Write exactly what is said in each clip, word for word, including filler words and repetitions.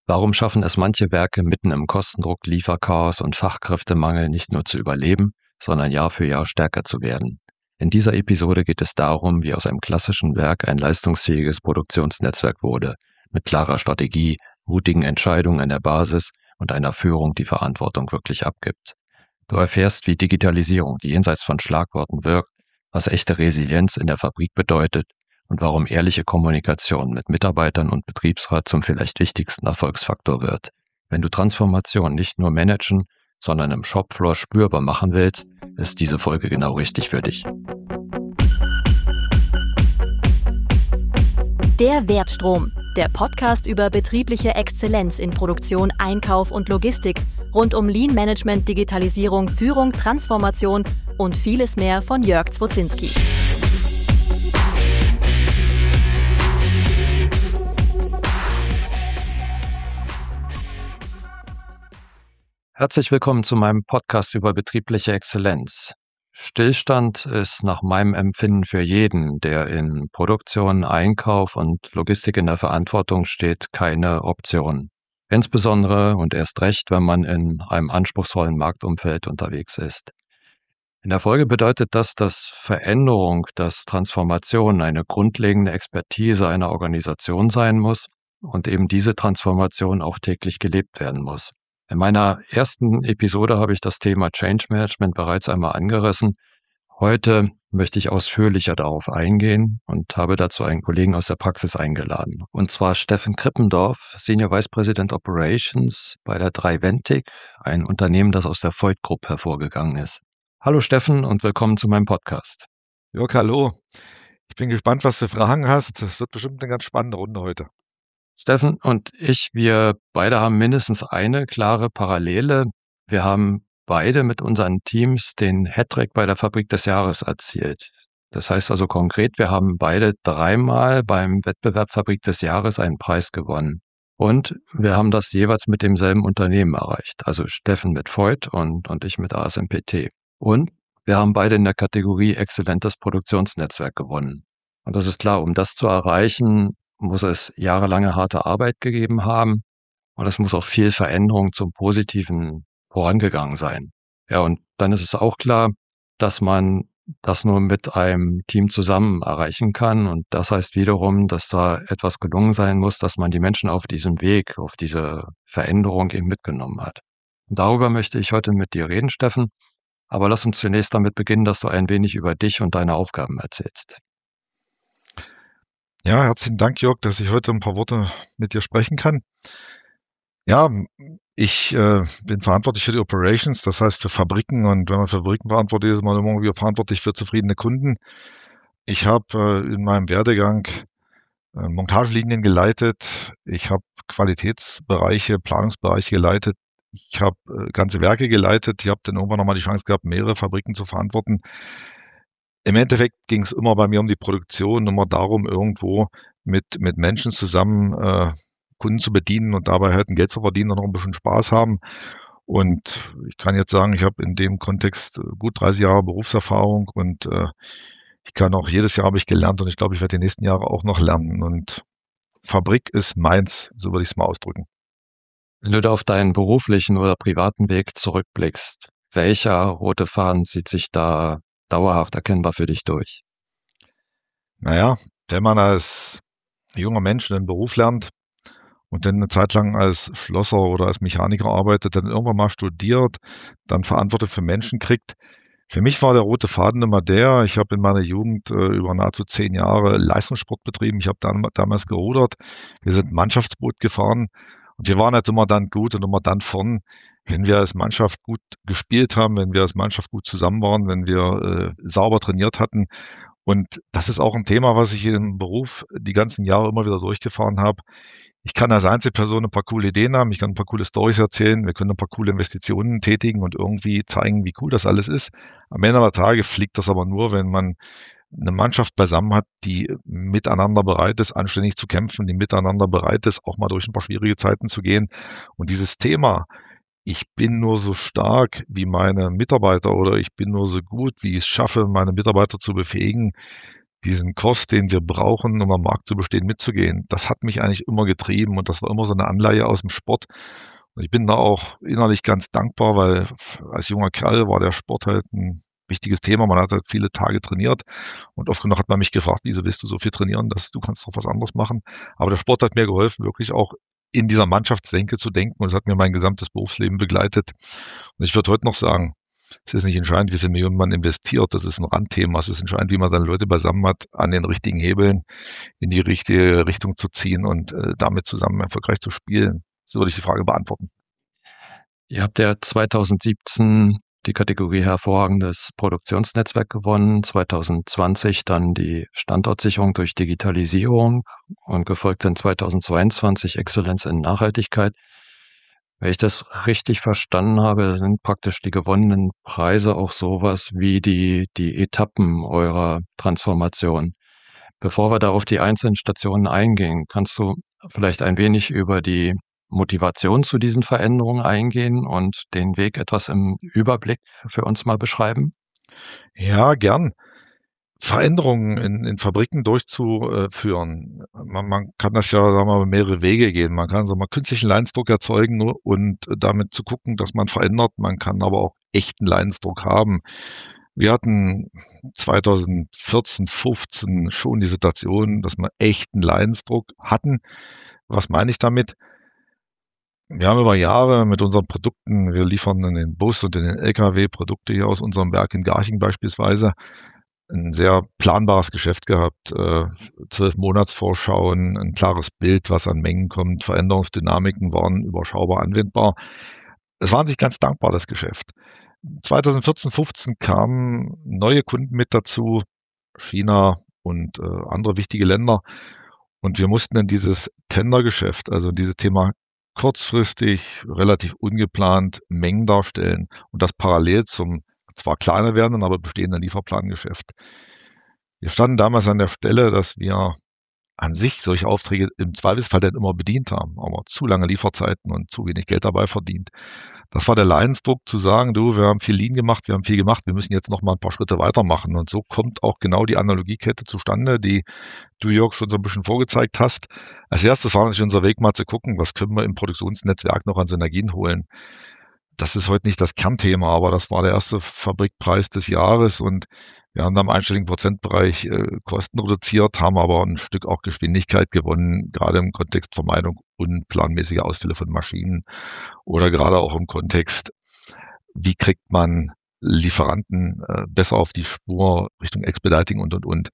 Warum schaffen es manche Werke mitten im Kostendruck, Lieferchaos und Fachkräftemangel nicht nur zu überleben, sondern Jahr für Jahr stärker zu werden? In dieser Episode geht es darum, wie aus einem klassischen Werk ein leistungsfähiges Produktionsnetzwerk wurde, mit klarer Strategie, mutigen Entscheidungen an der Basis und einer Führung, die Verantwortung wirklich abgibt. Du erfährst, wie Digitalisierung, die jenseits von Schlagworten wirkt, was echte Resilienz in der Fabrik bedeutet und warum ehrliche Kommunikation mit Mitarbeitern und Betriebsrat zum vielleicht wichtigsten Erfolgsfaktor wird. Wenn du Transformation nicht nur managen, sondern im Shopfloor spürbar machen willst, ist diese Folge genau richtig für dich. Der Wertstrom, der Podcast über betriebliche Exzellenz in Produktion, Einkauf und Logistik, rund um Lean Management, Digitalisierung, Führung, Transformation und vieles mehr von Jörg Zwozinski. Herzlich willkommen zu meinem Podcast über betriebliche Exzellenz. Stillstand ist nach meinem Empfinden für jeden, der in Produktion, Einkauf und Logistik in der Verantwortung steht, keine Option. Insbesondere und erst recht, wenn man in einem anspruchsvollen Marktumfeld unterwegs ist. In der Folge bedeutet das, dass Veränderung, dass Transformation eine grundlegende Expertise einer Organisation sein muss und eben diese Transformation auch täglich gelebt werden muss. In meiner ersten Episode habe ich das Thema Change Management bereits einmal angerissen. Heute möchte ich ausführlicher darauf eingehen und habe dazu einen Kollegen aus der Praxis eingeladen. Und zwar Steffen Krippendorf, Senior Vice President Operations bei der drei Ventic, ein Unternehmen, das aus der Voith Group hervorgegangen ist. Hallo Steffen und willkommen zu meinem Podcast. Jörg, hallo. Ich bin gespannt, was du für Fragen hast. Es wird bestimmt eine ganz spannende Runde heute. Steffen und ich, wir beide haben mindestens eine klare Parallele. Wir haben beide mit unseren Teams den Hattrick bei der Fabrik des Jahres erzielt. Das heißt also konkret, wir haben beide dreimal beim Wettbewerb Fabrik des Jahres einen Preis gewonnen. Und wir haben das jeweils mit demselben Unternehmen erreicht. Also Steffen mit Voith und, und ich mit A S M P T. Und wir haben beide in der Kategorie Exzellentes Produktionsnetzwerk gewonnen. Und das ist klar, um das zu erreichen, muss es jahrelange harte Arbeit gegeben haben und es muss auch viel Veränderung zum Positiven vorangegangen sein. Ja, und dann ist es auch klar, dass man das nur mit einem Team zusammen erreichen kann und das heißt wiederum, dass da etwas gelungen sein muss, dass man die Menschen auf diesem Weg, auf diese Veränderung eben mitgenommen hat. Und darüber möchte ich heute mit dir reden, Steffen, aber lass uns zunächst damit beginnen, dass du ein wenig über dich und deine Aufgaben erzählst. Ja, herzlichen Dank, Jörg, dass ich heute ein paar Worte mit dir sprechen kann. Ja, ich äh, bin verantwortlich für die Operations, das heißt für Fabriken. Und wenn man für Fabriken verantwortlich ist, ist man immer irgendwie verantwortlich für zufriedene Kunden. Ich habe äh, in meinem Werdegang äh, Montagelinien geleitet. Ich habe Qualitätsbereiche, Planungsbereiche geleitet. Ich habe äh, ganze Werke geleitet. Ich habe dann irgendwann nochmal die Chance gehabt, mehrere Fabriken zu verantworten. Im Endeffekt ging es immer bei mir um die Produktion, immer darum, irgendwo mit, mit Menschen zusammen äh, Kunden zu bedienen und dabei halt ein Geld zu verdienen und noch ein bisschen Spaß haben. Und ich kann jetzt sagen, ich habe in dem Kontext gut dreißig Jahre Berufserfahrung und äh, ich kann auch jedes Jahr habe ich gelernt und ich glaube, ich werde die nächsten Jahre auch noch lernen. Und Fabrik ist meins, so würde ich es mal ausdrücken. Wenn du da auf deinen beruflichen oder privaten Weg zurückblickst, welcher rote Faden zieht sich da dauerhaft erkennbar für dich durch? Naja, wenn man als junger Mensch einen Beruf lernt und dann eine Zeit lang als Schlosser oder als Mechaniker arbeitet, dann irgendwann mal studiert, dann Verantwortung für Menschen kriegt. Für mich war der rote Faden immer der, ich habe in meiner Jugend äh, über nahezu zehn Jahre Leistungssport betrieben. Ich habe dann, damals gerudert. Wir sind Mannschaftsboot gefahren und wir waren halt immer dann gut und immer dann vorn, wenn wir als Mannschaft gut gespielt haben, wenn wir als Mannschaft gut zusammen waren, wenn wir äh, sauber trainiert hatten. Und das ist auch ein Thema, was ich im Beruf die ganzen Jahre immer wieder durchgefahren habe. Ich kann als Einzelperson ein paar coole Ideen haben, ich kann ein paar coole Storys erzählen, wir können ein paar coole Investitionen tätigen und irgendwie zeigen, wie cool das alles ist. Am Ende der Tage fliegt das aber nur, wenn man eine Mannschaft beisammen hat, die miteinander bereit ist, anständig zu kämpfen, die miteinander bereit ist, auch mal durch ein paar schwierige Zeiten zu gehen. Und dieses Thema, ich bin nur so stark wie meine Mitarbeiter oder ich bin nur so gut, wie ich es schaffe, meine Mitarbeiter zu befähigen, diesen Kurs, den wir brauchen, um am Markt zu bestehen, mitzugehen. Das hat mich eigentlich immer getrieben und das war immer so eine Anleihe aus dem Sport. Und ich bin da auch innerlich ganz dankbar, weil als junger Kerl war der Sport halt ein wichtiges Thema. Man hat halt viele Tage trainiert und oft genug hat man mich gefragt, wieso willst du so viel trainieren, dass du kannst doch was anderes machen. Aber der Sport hat mir geholfen, wirklich auch in dieser Mannschaftsdenke zu denken und es hat mir mein gesamtes Berufsleben begleitet. Und ich würde heute noch sagen, es ist nicht entscheidend, wie viel Millionen man investiert, das ist ein Randthema. Es ist entscheidend, wie man seine Leute beisammen hat, an den richtigen Hebeln in die richtige Richtung zu ziehen und äh, damit zusammen erfolgreich zu spielen. So würde ich die Frage beantworten. Ihr habt ja zweitausendsiebzehn die Kategorie hervorragendes Produktionsnetzwerk gewonnen, zweitausendzwanzig dann die Standortsicherung durch Digitalisierung und gefolgt dann zweitausendzweiundzwanzig Exzellenz in Nachhaltigkeit. Wenn ich das richtig verstanden habe, sind praktisch die gewonnenen Preise auch sowas wie die, die Etappen eurer Transformation. Bevor wir da auf die einzelnen Stationen eingehen, kannst du vielleicht ein wenig über die Motivation zu diesen Veränderungen eingehen und den Weg etwas im Überblick für uns mal beschreiben? Ja, gern. Veränderungen in, in Fabriken durchzuführen. Man, man kann das ja, sagen wir mal, mehrere Wege gehen. Man kann so mal künstlichen Leidensdruck erzeugen und damit zu gucken, dass man verändert. Man kann aber auch echten Leidensdruck haben. Wir hatten zweitausendvierzehn, fünfzehn schon die Situation, dass wir echten Leidensdruck hatten. Was meine ich damit? Wir haben über Jahre mit unseren Produkten, wir liefern in den Bus und in den L K W Produkte hier aus unserem Werk in Garching beispielsweise, ein sehr planbares Geschäft gehabt, äh, zwölf Monatsvorschauen, ein klares Bild, was an Mengen kommt, Veränderungsdynamiken waren überschaubar anwendbar. Es war an sich ganz dankbar, das Geschäft. zweitausendvierzehn, fünfzehn kamen neue Kunden mit dazu, China und äh, andere wichtige Länder. Und wir mussten in dieses Tendergeschäft, also dieses Thema kurzfristig, relativ ungeplant Mengen darstellen und das parallel zum zwar kleiner werdenden, aber bestehenden Lieferplangeschäft. Wir standen damals an der Stelle, dass wir an sich solche Aufträge im Zweifelsfall dann immer bedient haben, aber zu lange Lieferzeiten und zu wenig Geld dabei verdient. Das war der Leidensdruck zu sagen, du, wir haben viel Lean gemacht, wir haben viel gemacht, wir müssen jetzt noch mal ein paar Schritte weitermachen. Und so kommt auch genau die Analogiekette zustande, die du, Jörg, schon so ein bisschen vorgezeigt hast. Als erstes war natürlich unser Weg mal zu gucken, was können wir im Produktionsnetzwerk noch an Synergien holen. Das ist heute nicht das Kernthema, aber das war der erste Fabrikpreis des Jahres und wir haben da im einstelligen Prozentbereich äh, Kosten reduziert, haben aber ein Stück auch Geschwindigkeit gewonnen, gerade im Kontext Vermeidung unplanmäßiger Ausfälle von Maschinen oder gerade auch im Kontext, wie kriegt man Lieferanten äh, besser auf die Spur Richtung Expediting und, und, und.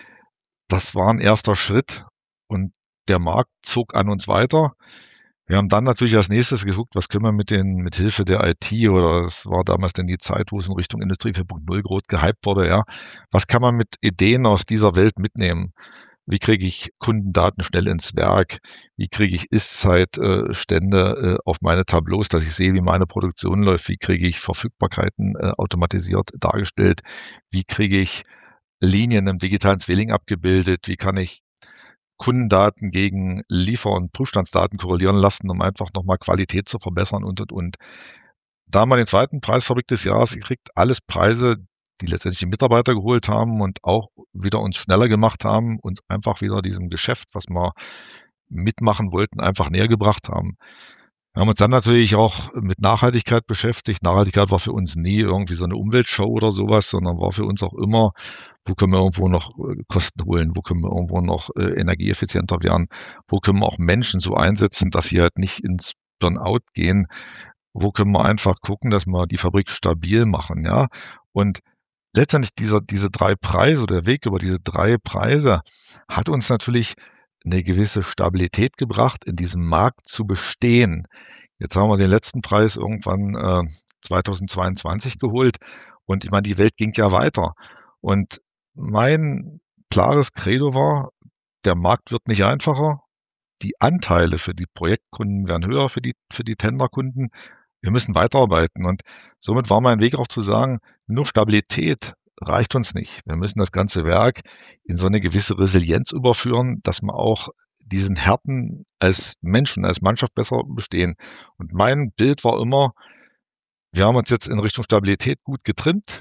Das war ein erster Schritt und der Markt zog an uns weiter. Wir haben dann natürlich als nächstes geguckt, was können wir mit den, mit Hilfe der I T oder es war damals denn die Zeit, wo es in Richtung Industrie vier Punkt null groß gehypt wurde, ja. Was kann man mit Ideen aus dieser Welt mitnehmen? Wie kriege ich Kundendaten schnell ins Werk? Wie kriege ich Ist-Zeitstände äh, auf meine Tableaus, dass ich sehe, wie meine Produktion läuft? Wie kriege ich Verfügbarkeiten äh, automatisiert dargestellt? Wie kriege ich Linien im digitalen Zwilling abgebildet? Wie kann ich Kundendaten gegen Liefer- und Prüfstandsdaten korrelieren lassen, um einfach nochmal Qualität zu verbessern und, und, und. Da haben wir den zweiten Preisfabrik des Jahres gekriegt, alles Preise, die letztendlich die Mitarbeiter geholt haben und auch wieder uns schneller gemacht haben, uns einfach wieder diesem Geschäft, was wir mitmachen wollten, einfach näher gebracht haben. Wir haben uns dann natürlich auch mit Nachhaltigkeit beschäftigt. Nachhaltigkeit war für uns nie irgendwie so eine Umweltshow oder sowas, sondern war für uns auch immer, wo können wir irgendwo noch Kosten holen, wo können wir irgendwo noch äh, energieeffizienter werden, wo können wir auch Menschen so einsetzen, dass sie halt nicht ins Burnout gehen, wo können wir einfach gucken, dass wir die Fabrik stabil machen, ja. Und letztendlich dieser, diese drei Preise, der Weg über diese drei Preise hat uns natürlich eine gewisse Stabilität gebracht, in diesem Markt zu bestehen. Jetzt haben wir den letzten Preis irgendwann äh, zweitausendzweiundzwanzig geholt und ich meine, die Welt ging ja weiter. Und mein klares Credo war, der Markt wird nicht einfacher, die Anteile für die Projektkunden werden höher, für die, für die Tenderkunden. Wir müssen weiterarbeiten und somit war mein Weg auch zu sagen, nur Stabilität reicht uns nicht. Wir müssen das ganze Werk in so eine gewisse Resilienz überführen, dass wir auch diesen Härten als Menschen, als Mannschaft besser bestehen. Und mein Bild war immer, wir haben uns jetzt in Richtung Stabilität gut getrimmt.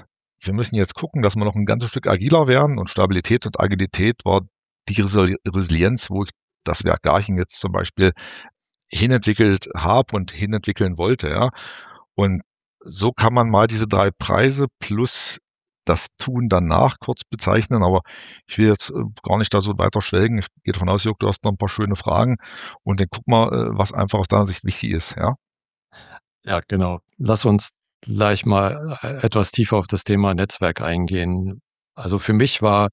wir müssen jetzt gucken, dass wir noch ein ganzes Stück agiler werden, und Stabilität und Agilität war die Resilienz, wo ich das Werk Garching jetzt zum Beispiel hinentwickelt habe und hinentwickeln wollte. Ja. Und so kann man mal diese drei Preise plus das Tun danach kurz bezeichnen, aber ich will jetzt gar nicht da so weiter schwelgen. Ich gehe davon aus, Jörg, du hast noch ein paar schöne Fragen, und dann guck mal, was einfach aus deiner Sicht wichtig ist. Ja, ja, genau. Lass uns gleich mal etwas tiefer auf das Thema Netzwerk eingehen. Also für mich war,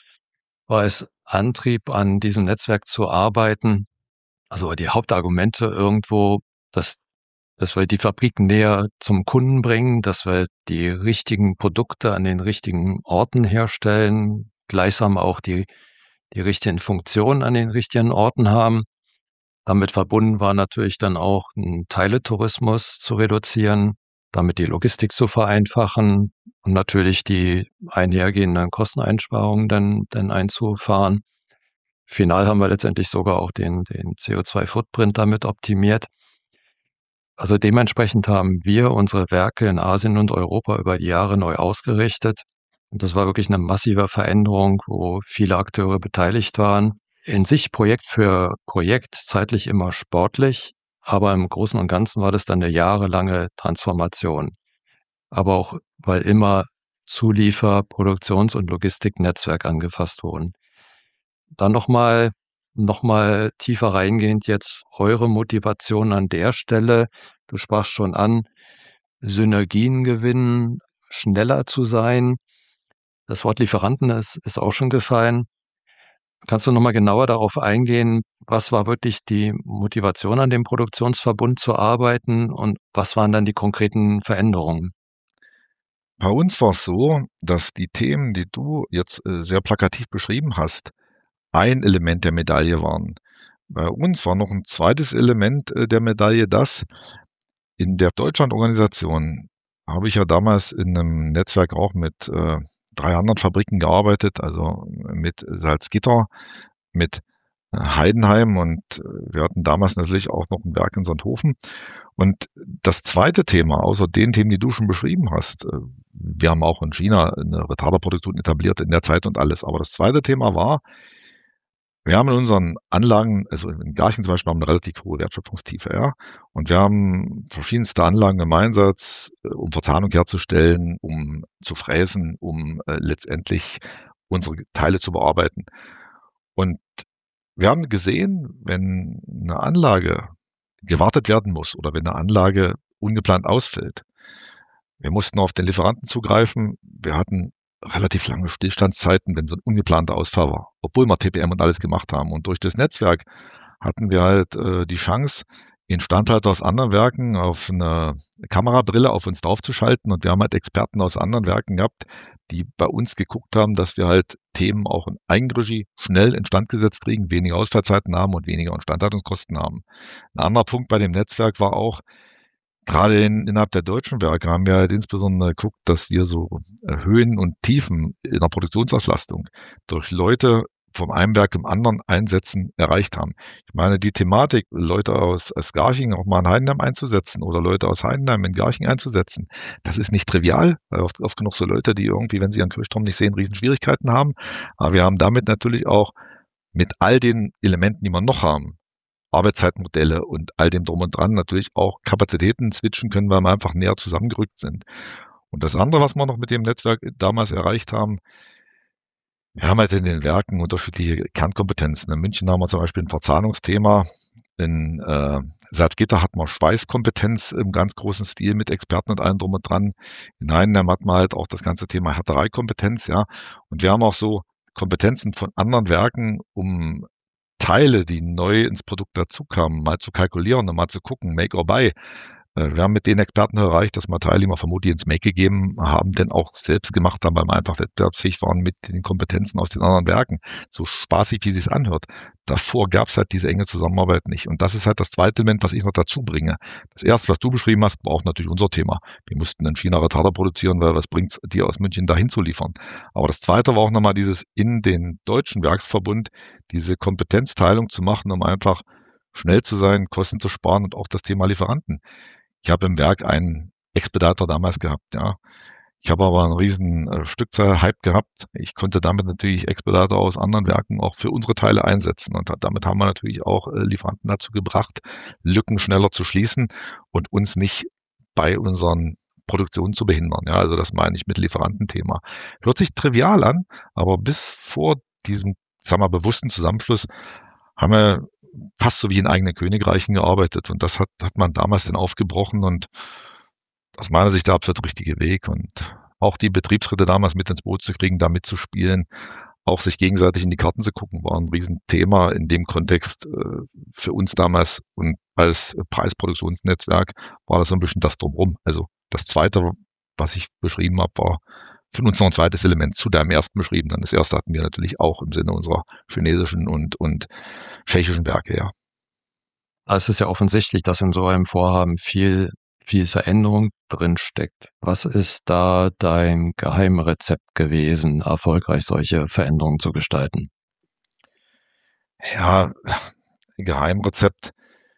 war es Antrieb, an diesem Netzwerk zu arbeiten. Also die Hauptargumente irgendwo, dass, dass wir die Fabriken näher zum Kunden bringen, dass wir die richtigen Produkte an den richtigen Orten herstellen, gleichsam auch die, die richtigen Funktionen an den richtigen Orten haben. Damit verbunden war natürlich dann auch ein Teiletourismus zu reduzieren, damit die Logistik zu vereinfachen und natürlich die einhergehenden Kosteneinsparungen dann, dann einzufahren. Final haben wir letztendlich sogar auch den, den C O zwei Footprint damit optimiert. Also dementsprechend haben wir unsere Werke in Asien und Europa über die Jahre neu ausgerichtet. Und das war wirklich eine massive Veränderung, wo viele Akteure beteiligt waren. In sich Projekt für Projekt zeitlich immer sportlich, aber im Großen und Ganzen war das dann eine jahrelange Transformation. Aber auch, weil immer Zuliefer-, Produktions- und Logistiknetzwerk angefasst wurden. Dann nochmal noch mal tiefer reingehend jetzt eure Motivation an der Stelle. Du sprachst schon an, Synergien gewinnen, schneller zu sein. Das Wort Lieferanten ist, ist auch schon gefallen. Kannst du nochmal genauer darauf eingehen, was war wirklich die Motivation an dem Produktionsverbund zu arbeiten und was waren dann die konkreten Veränderungen? bei uns war es so, dass die Themen, die du jetzt äh, sehr plakativ beschrieben hast, ein Element der Medaille waren. Bei uns war noch ein zweites Element äh, der Medaille, das in der Deutschlandorganisation habe ich ja damals in einem Netzwerk auch mit äh, drei anderen Fabriken gearbeitet, also mit Salzgitter, mit äh, Heidenheim, und äh, wir hatten damals natürlich auch noch ein Werk in Sonthofen. Und das zweite Thema, außer den Themen, die du schon beschrieben hast, äh, wir haben auch in China eine Retarderproduktion etabliert in der Zeit und alles, aber das zweite Thema war, wir haben in unseren Anlagen, also in Garching zum Beispiel, haben wir eine relativ hohe Wertschöpfungstiefe, ja. Und wir haben verschiedenste Anlagen im Einsatz, äh, um Verzahnung herzustellen, um zu fräsen, um äh, letztendlich unsere Teile zu bearbeiten. Und wir haben gesehen, wenn eine Anlage gewartet werden muss oder wenn eine Anlage ungeplant ausfällt, wir mussten auf den Lieferanten zugreifen. Wir hatten relativ lange Stillstandszeiten, wenn so ein ungeplanter Ausfall war, obwohl wir T P M und alles gemacht haben. Und durch das Netzwerk hatten wir halt äh, die Chance, Instandhalter aus anderen Werken auf eine Kamerabrille auf uns draufzuschalten. Und wir haben halt Experten aus anderen Werken gehabt, die bei uns geguckt haben, dass wir halt Themen auch in Eigenregie schnell instand gesetzt kriegen, weniger Ausfallzeiten haben und weniger Instandhaltungskosten haben. Ein anderer Punkt bei dem Netzwerk war auch, gerade in, innerhalb der deutschen Werke haben wir halt insbesondere geguckt, dass wir so Höhen und Tiefen in der Produktionsauslastung durch Leute vom einen Werk im anderen einsetzen erreicht haben. Ich meine, die Thematik, Leute aus, aus Garching auch mal in Heidenheim einzusetzen oder Leute aus Heidenheim in Garching einzusetzen, das ist nicht trivial, weil oft, oft genug so Leute, die irgendwie, wenn sie ihren Kirchturm nicht sehen, riesen Schwierigkeiten haben. Aber wir haben damit natürlich auch mit all den Elementen, die wir noch haben, Arbeitszeitmodelle und all dem drum und dran natürlich auch Kapazitäten switchen können, weil wir einfach näher zusammengerückt sind. Und das andere, was wir noch mit dem Netzwerk damals erreicht haben, wir haben halt in den Werken unterschiedliche Kernkompetenzen. In München haben wir zum Beispiel ein Verzahnungsthema. In äh, Salzgitter hat man Schweißkompetenz im ganz großen Stil mit Experten und allem drum und dran. In Heidenheim hat man halt auch das ganze Thema Härtereikompetenz, ja. Und wir haben auch so Kompetenzen von anderen Werken, um Teile, die neu ins Produkt dazukamen, mal zu kalkulieren und mal zu gucken, make or buy. Wir haben mit den Experten erreicht, dass wir Teile, die wir vermutlich ins Make gegeben haben, denn auch selbst gemacht haben, weil wir einfach wettbewerbsfähig waren mit den Kompetenzen aus den anderen Werken. So spaßig, wie es sich anhört. Davor gab es halt diese enge Zusammenarbeit nicht. Und das ist halt das zweite Element, was ich noch dazu bringe. Das erste, was du beschrieben hast, war auch natürlich unser Thema. Wir mussten in China Retarder produzieren, weil was bringt es dir aus München dahin zu liefern? Aber das zweite war auch nochmal dieses in den deutschen Werksverbund, diese Kompetenzteilung zu machen, um einfach schnell zu sein, Kosten zu sparen und auch das Thema Lieferanten. Ich habe im Werk einen Expeditor damals gehabt, ja. Ich habe aber einen riesen äh, Stückzahl-Hype gehabt. Ich konnte damit natürlich Expedite aus anderen Werken auch für unsere Teile einsetzen. Und damit haben wir natürlich auch äh, Lieferanten dazu gebracht, Lücken schneller zu schließen und uns nicht bei unseren Produktionen zu behindern. Ja, also das meine ich mit Lieferantenthema. Hört sich trivial an, aber bis vor diesem, sagen wir, bewussten Zusammenschluss haben wir fast so wie in eigenen Königreichen gearbeitet. Und das hat, hat man damals dann aufgebrochen und aus meiner Sicht der absolut richtige Weg. Und auch die Betriebsräte damals mit ins Boot zu kriegen, da mitzuspielen, auch sich gegenseitig in die Karten zu gucken, war ein Riesenthema in dem Kontext äh, für uns damals. Und als Preisproduktionsnetzwerk war das so ein bisschen das Drumherum. Also das Zweite, was ich beschrieben habe, war für uns noch ein zweites Element zu deinem ersten beschriebenen. Das erste hatten wir natürlich auch im Sinne unserer chinesischen und, und tschechischen Werke, ja. Es ist ja offensichtlich, dass in so einem Vorhaben viel, viel Veränderung drin steckt. Was ist da dein Geheimrezept gewesen, erfolgreich solche Veränderungen zu gestalten? Ja, Geheimrezept.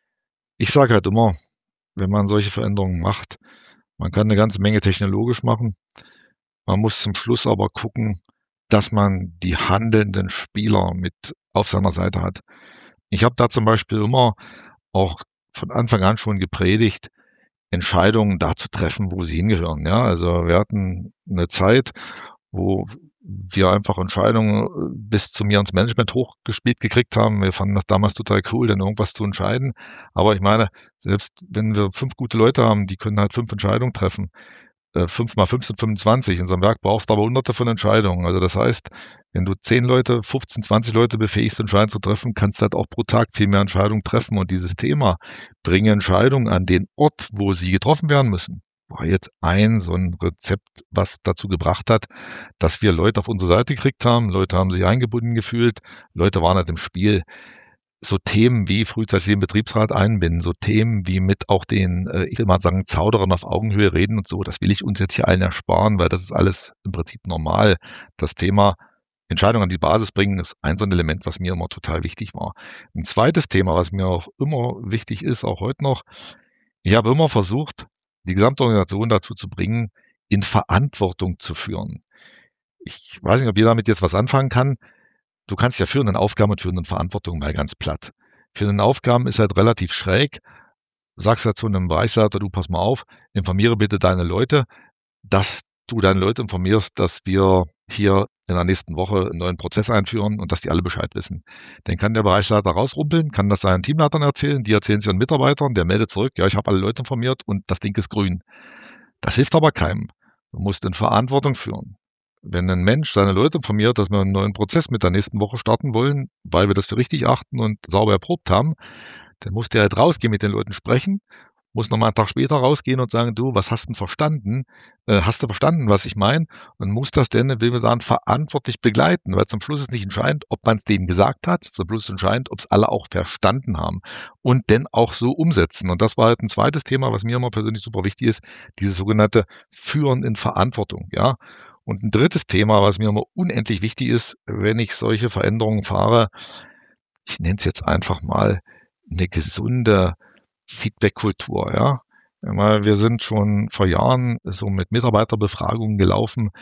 Ich sage halt immer, wenn man solche Veränderungen macht, man kann eine ganze Menge technologisch machen. Man muss zum Schluss aber gucken, dass man die handelnden Spieler mit auf seiner Seite hat. Ich habe da zum Beispiel immer auch von Anfang an schon gepredigt, Entscheidungen da zu treffen, wo sie hingehören. Ja, also wir hatten eine Zeit, wo wir einfach Entscheidungen bis zu mir ins Management hochgespielt gekriegt haben. Wir fanden das damals total cool, dann irgendwas zu entscheiden. Aber ich meine, selbst wenn wir fünf gute Leute haben, die können halt fünf Entscheidungen treffen. fünf mal fünf sind fünfundzwanzig. In so einem Werk brauchst du aber hunderte von Entscheidungen. Also das heißt, wenn du zehn Leute, fünfzehn, zwanzig Leute befähigst, Entscheidungen zu treffen, kannst du halt auch pro Tag viel mehr Entscheidungen treffen. Und dieses Thema, bringe Entscheidungen an den Ort, wo sie getroffen werden müssen, war jetzt ein so ein Rezept, was dazu gebracht hat, dass wir Leute auf unsere Seite gekriegt haben. Leute haben sich eingebunden gefühlt. Leute waren halt im Spiel. So Themen wie frühzeitig den Betriebsrat einbinden, so Themen wie mit auch den, äh, ich will mal sagen, Zauderern auf Augenhöhe reden und so, das will ich uns jetzt hier allen ersparen, weil das ist alles im Prinzip normal. Das Thema Entscheidungen an die Basis bringen ist ein so ein Element, was mir immer total wichtig war. Ein zweites Thema, was mir auch immer wichtig ist, auch heute noch, ich habe immer versucht, die gesamte Organisation dazu zu bringen, in Verantwortung zu führen. Ich weiß nicht, ob ihr damit jetzt was anfangen kann. Du kannst ja führenden Aufgaben und führenden Verantwortung mal ganz platt. Führenden Aufgaben ist halt relativ schräg. Sagst ja zu einem Bereichsleiter, du pass mal auf, informiere bitte deine Leute, dass du deine Leute informierst, dass wir hier in der nächsten Woche einen neuen Prozess einführen und dass die alle Bescheid wissen. Dann kann der Bereichsleiter rausrumpeln, kann das seinen Teamleitern erzählen, die erzählen es ihren Mitarbeitern, der meldet zurück, ja, ich habe alle Leute informiert und das Ding ist grün. Das hilft aber keinem. Du musst in Verantwortung führen. Wenn ein Mensch seine Leute informiert, dass wir einen neuen Prozess mit der nächsten Woche starten wollen, weil wir das für richtig achten und sauber erprobt haben, dann muss der halt rausgehen, mit den Leuten sprechen, muss nochmal einen Tag später rausgehen und sagen, du, was hast du denn verstanden? Äh, hast du verstanden, was ich meine? Und muss das denn, will wir sagen, verantwortlich begleiten, weil zum Schluss ist nicht entscheidend, ob man es denen gesagt hat, zum Schluss ist entscheidend, ob es alle auch verstanden haben und dann auch so umsetzen. Und das war halt ein zweites Thema, was mir immer persönlich super wichtig ist, dieses sogenannte Führen in Verantwortung, ja. Und ein drittes Thema, was mir immer unendlich wichtig ist, wenn ich solche Veränderungen fahre, ich nenne es jetzt einfach mal eine gesunde Feedback-Kultur, ja. Wir sind schon vor Jahren so mit Mitarbeiterbefragungen gelaufen.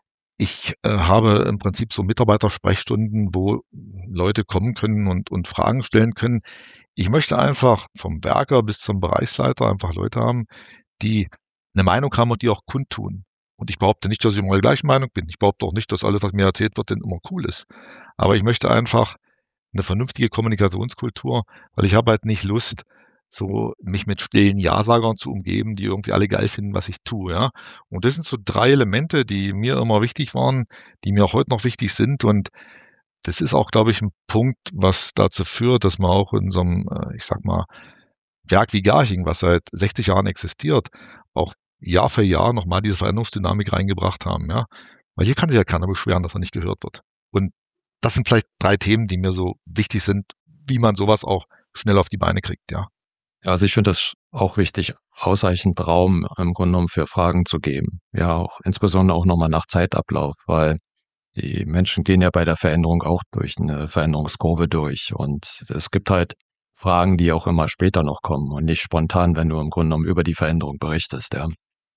Ich äh, habe im Prinzip so Mitarbeitersprechstunden, wo Leute kommen können und, und Fragen stellen können. Ich möchte einfach vom Werker bis zum Bereichsleiter einfach Leute haben, die eine Meinung haben und die auch kundtun. Und ich behaupte nicht, dass ich immer der gleichen Meinung bin. Ich behaupte auch nicht, dass alles, was mir erzählt wird, denn immer cool ist. Aber ich möchte einfach eine vernünftige Kommunikationskultur, weil ich habe halt nicht Lust, so mich mit stillen Ja-Sagern zu umgeben, die irgendwie alle geil finden, was ich tue, ja. Und das sind so drei Elemente, die mir immer wichtig waren, die mir auch heute noch wichtig sind. Und das ist auch, glaube ich, ein Punkt, was dazu führt, dass man auch in so einem, ich sag mal, Werk wie Garching, was seit sechzig Jahren existiert, auch Jahr für Jahr nochmal diese Veränderungsdynamik reingebracht haben, ja. Weil hier kann sich ja keiner beschweren, dass er nicht gehört wird. Und das sind vielleicht drei Themen, die mir so wichtig sind, wie man sowas auch schnell auf die Beine kriegt, ja. Ja, also ich finde das auch wichtig, ausreichend Raum im Grunde genommen für Fragen zu geben. Ja, auch insbesondere auch nochmal nach Zeitablauf, weil die Menschen gehen ja bei der Veränderung auch durch eine Veränderungskurve durch. Und es gibt halt Fragen, die auch immer später noch kommen und nicht spontan, wenn du im Grunde genommen über die Veränderung berichtest, ja.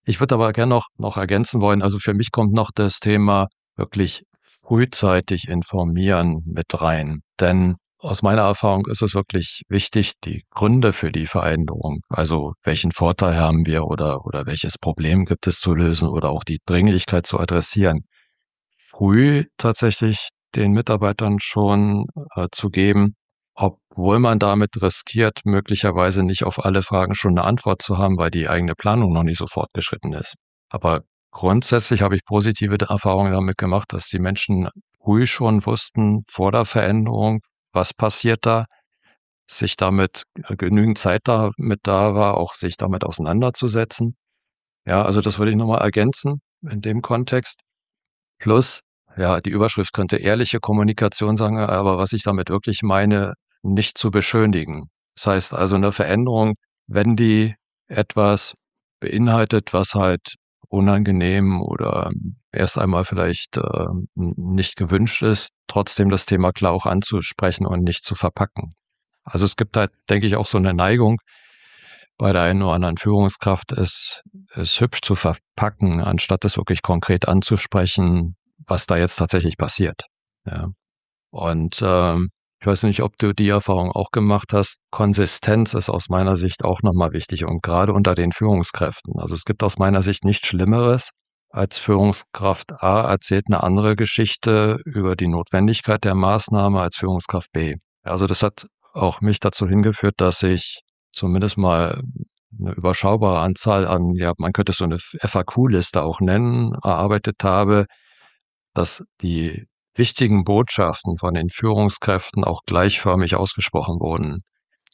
Ich würde aber gerne noch, noch ergänzen wollen, also für mich kommt noch das Thema wirklich frühzeitig informieren mit rein. Denn aus meiner Erfahrung ist es wirklich wichtig, die Gründe für die Veränderung, also welchen Vorteil haben wir oder, oder welches Problem gibt es zu lösen oder auch die Dringlichkeit zu adressieren, früh tatsächlich den Mitarbeitern schon äh, zu geben, obwohl man damit riskiert, möglicherweise nicht auf alle Fragen schon eine Antwort zu haben, weil die eigene Planung noch nicht so fortgeschritten ist. Aber grundsätzlich habe ich positive Erfahrungen damit gemacht, dass die Menschen früh schon wussten, vor der Veränderung, was passiert da, sich damit genügend Zeit damit da war, auch sich damit auseinanderzusetzen. Ja, also das würde ich nochmal ergänzen in dem Kontext. Plus, ja, die Überschrift könnte ehrliche Kommunikation sagen, aber was ich damit wirklich meine, nicht zu beschönigen. Das heißt also eine Veränderung, wenn die etwas beinhaltet, was halt unangenehm oder erst einmal vielleicht äh, nicht gewünscht ist, trotzdem das Thema klar auch anzusprechen und nicht zu verpacken. Also es gibt halt, denke ich, auch so eine Neigung bei der einen oder anderen Führungskraft, es, es hübsch zu verpacken, anstatt es wirklich konkret anzusprechen, was da jetzt tatsächlich passiert. Ja. Und ähm, ich weiß nicht, ob du die Erfahrung auch gemacht hast. Konsistenz ist aus meiner Sicht auch nochmal wichtig und gerade unter den Führungskräften. Also es gibt aus meiner Sicht nichts Schlimmeres, als Führungskraft A erzählt eine andere Geschichte über die Notwendigkeit der Maßnahme als Führungskraft B. Also das hat auch mich dazu hingeführt, dass ich zumindest mal eine überschaubare Anzahl an, ja, man könnte es so eine F A Q-Liste auch nennen, erarbeitet habe, dass die wichtigen Botschaften von den Führungskräften auch gleichförmig ausgesprochen wurden.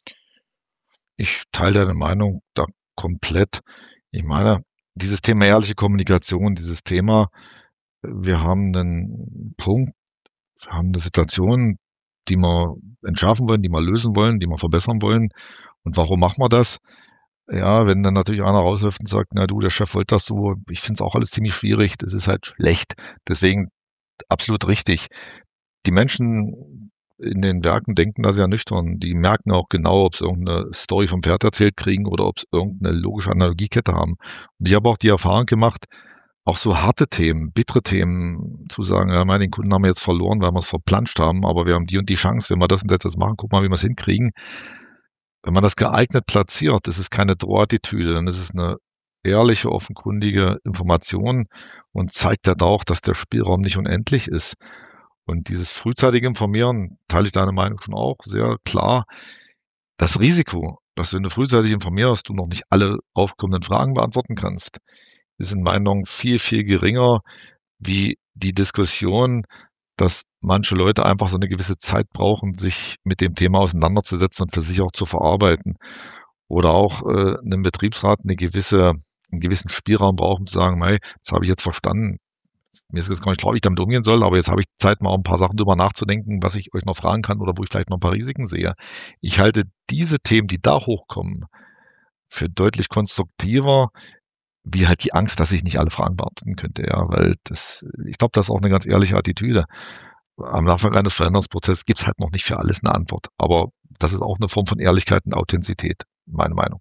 Ich teile deine Meinung da komplett. Ich meine, dieses Thema ehrliche Kommunikation, dieses Thema, wir haben einen Punkt, wir haben eine Situation, die wir entschärfen wollen, die wir lösen wollen, die wir verbessern wollen. Und warum machen wir das? Ja, wenn dann natürlich einer rausläuft und sagt, na du, der Chef wollte das so, ich finde es auch alles ziemlich schwierig, das ist halt schlecht. Deswegen absolut richtig. Die Menschen in den Werken denken da sehr nüchtern. Die merken auch genau, ob sie irgendeine Story vom Pferd erzählt kriegen oder ob sie irgendeine logische Analogiekette haben. Und ich habe auch die Erfahrung gemacht, auch so harte Themen, bittere Themen zu sagen, ja, meine, den Kunden haben wir jetzt verloren, weil wir es verplanscht haben, aber wir haben die und die Chance, wenn wir das und das machen, guck mal, wie wir es hinkriegen. Wenn man das geeignet platziert, ist es keine Drohattitüde, dann ist es eine ehrliche, offenkundige Information und zeigt ja auch, dass der Spielraum nicht unendlich ist. Und dieses frühzeitige Informieren, teile ich deine Meinung schon auch sehr klar. Das Risiko, dass wenn du frühzeitig informierst, du noch nicht alle aufkommenden Fragen beantworten kannst, ist in meinen Augen viel, viel geringer wie die Diskussion, dass manche Leute einfach so eine gewisse Zeit brauchen, sich mit dem Thema auseinanderzusetzen und für sich auch zu verarbeiten. Oder auch äh, einem Betriebsrat eine gewisse, einen gewissen Spielraum braucht, um zu sagen, hey, das habe ich jetzt verstanden. Mir ist jetzt gar nicht klar, wie ich damit umgehen soll, aber jetzt habe ich Zeit, mal ein paar Sachen drüber nachzudenken, was ich euch noch fragen kann oder wo ich vielleicht noch ein paar Risiken sehe. Ich halte diese Themen, die da hochkommen, für deutlich konstruktiver, wie halt die Angst, dass ich nicht alle Fragen beantworten könnte, ja, weil das, ich glaube, das ist auch eine ganz ehrliche Attitüde. Am Anfang eines Veränderungsprozesses gibt es halt noch nicht für alles eine Antwort, aber das ist auch eine Form von Ehrlichkeit und Authentizität, meine Meinung.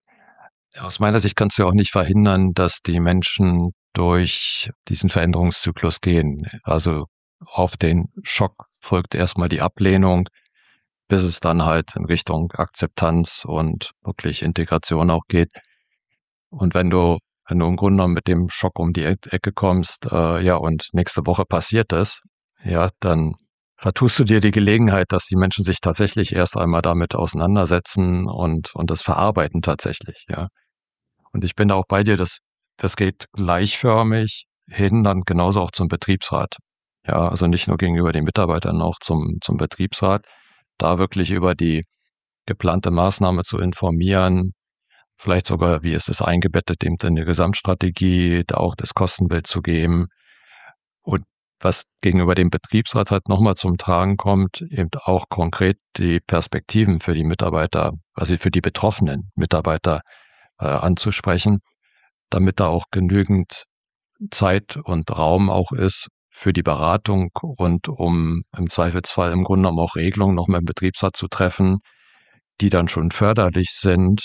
Aus meiner Sicht kannst du ja auch nicht verhindern, dass die Menschen durch diesen Veränderungszyklus gehen. Also auf den Schock folgt erstmal die Ablehnung, bis es dann halt in Richtung Akzeptanz und wirklich Integration auch geht. Und wenn du, wenn du im Grunde genommen mit dem Schock um die Ecke kommst, äh, ja, und nächste Woche passiert das, ja, dann vertust du dir die Gelegenheit, dass die Menschen sich tatsächlich erst einmal damit auseinandersetzen und, und das verarbeiten tatsächlich, ja. Und ich bin da auch bei dir, das, das geht gleichförmig hin, dann genauso auch zum Betriebsrat. Ja, also nicht nur gegenüber den Mitarbeitern, auch zum, zum Betriebsrat, da wirklich über die geplante Maßnahme zu informieren, vielleicht sogar, wie ist es eingebettet, eben in die Gesamtstrategie, da auch das Kostenbild zu geben. Und was gegenüber dem Betriebsrat halt nochmal zum Tragen kommt, eben auch konkret die Perspektiven für die Mitarbeiter, also für die betroffenen Mitarbeiter äh, anzusprechen, damit da auch genügend Zeit und Raum auch ist für die Beratung und um im Zweifelsfall im Grunde genommen auch Regelungen noch mit dem Betriebsrat zu treffen, die dann schon förderlich sind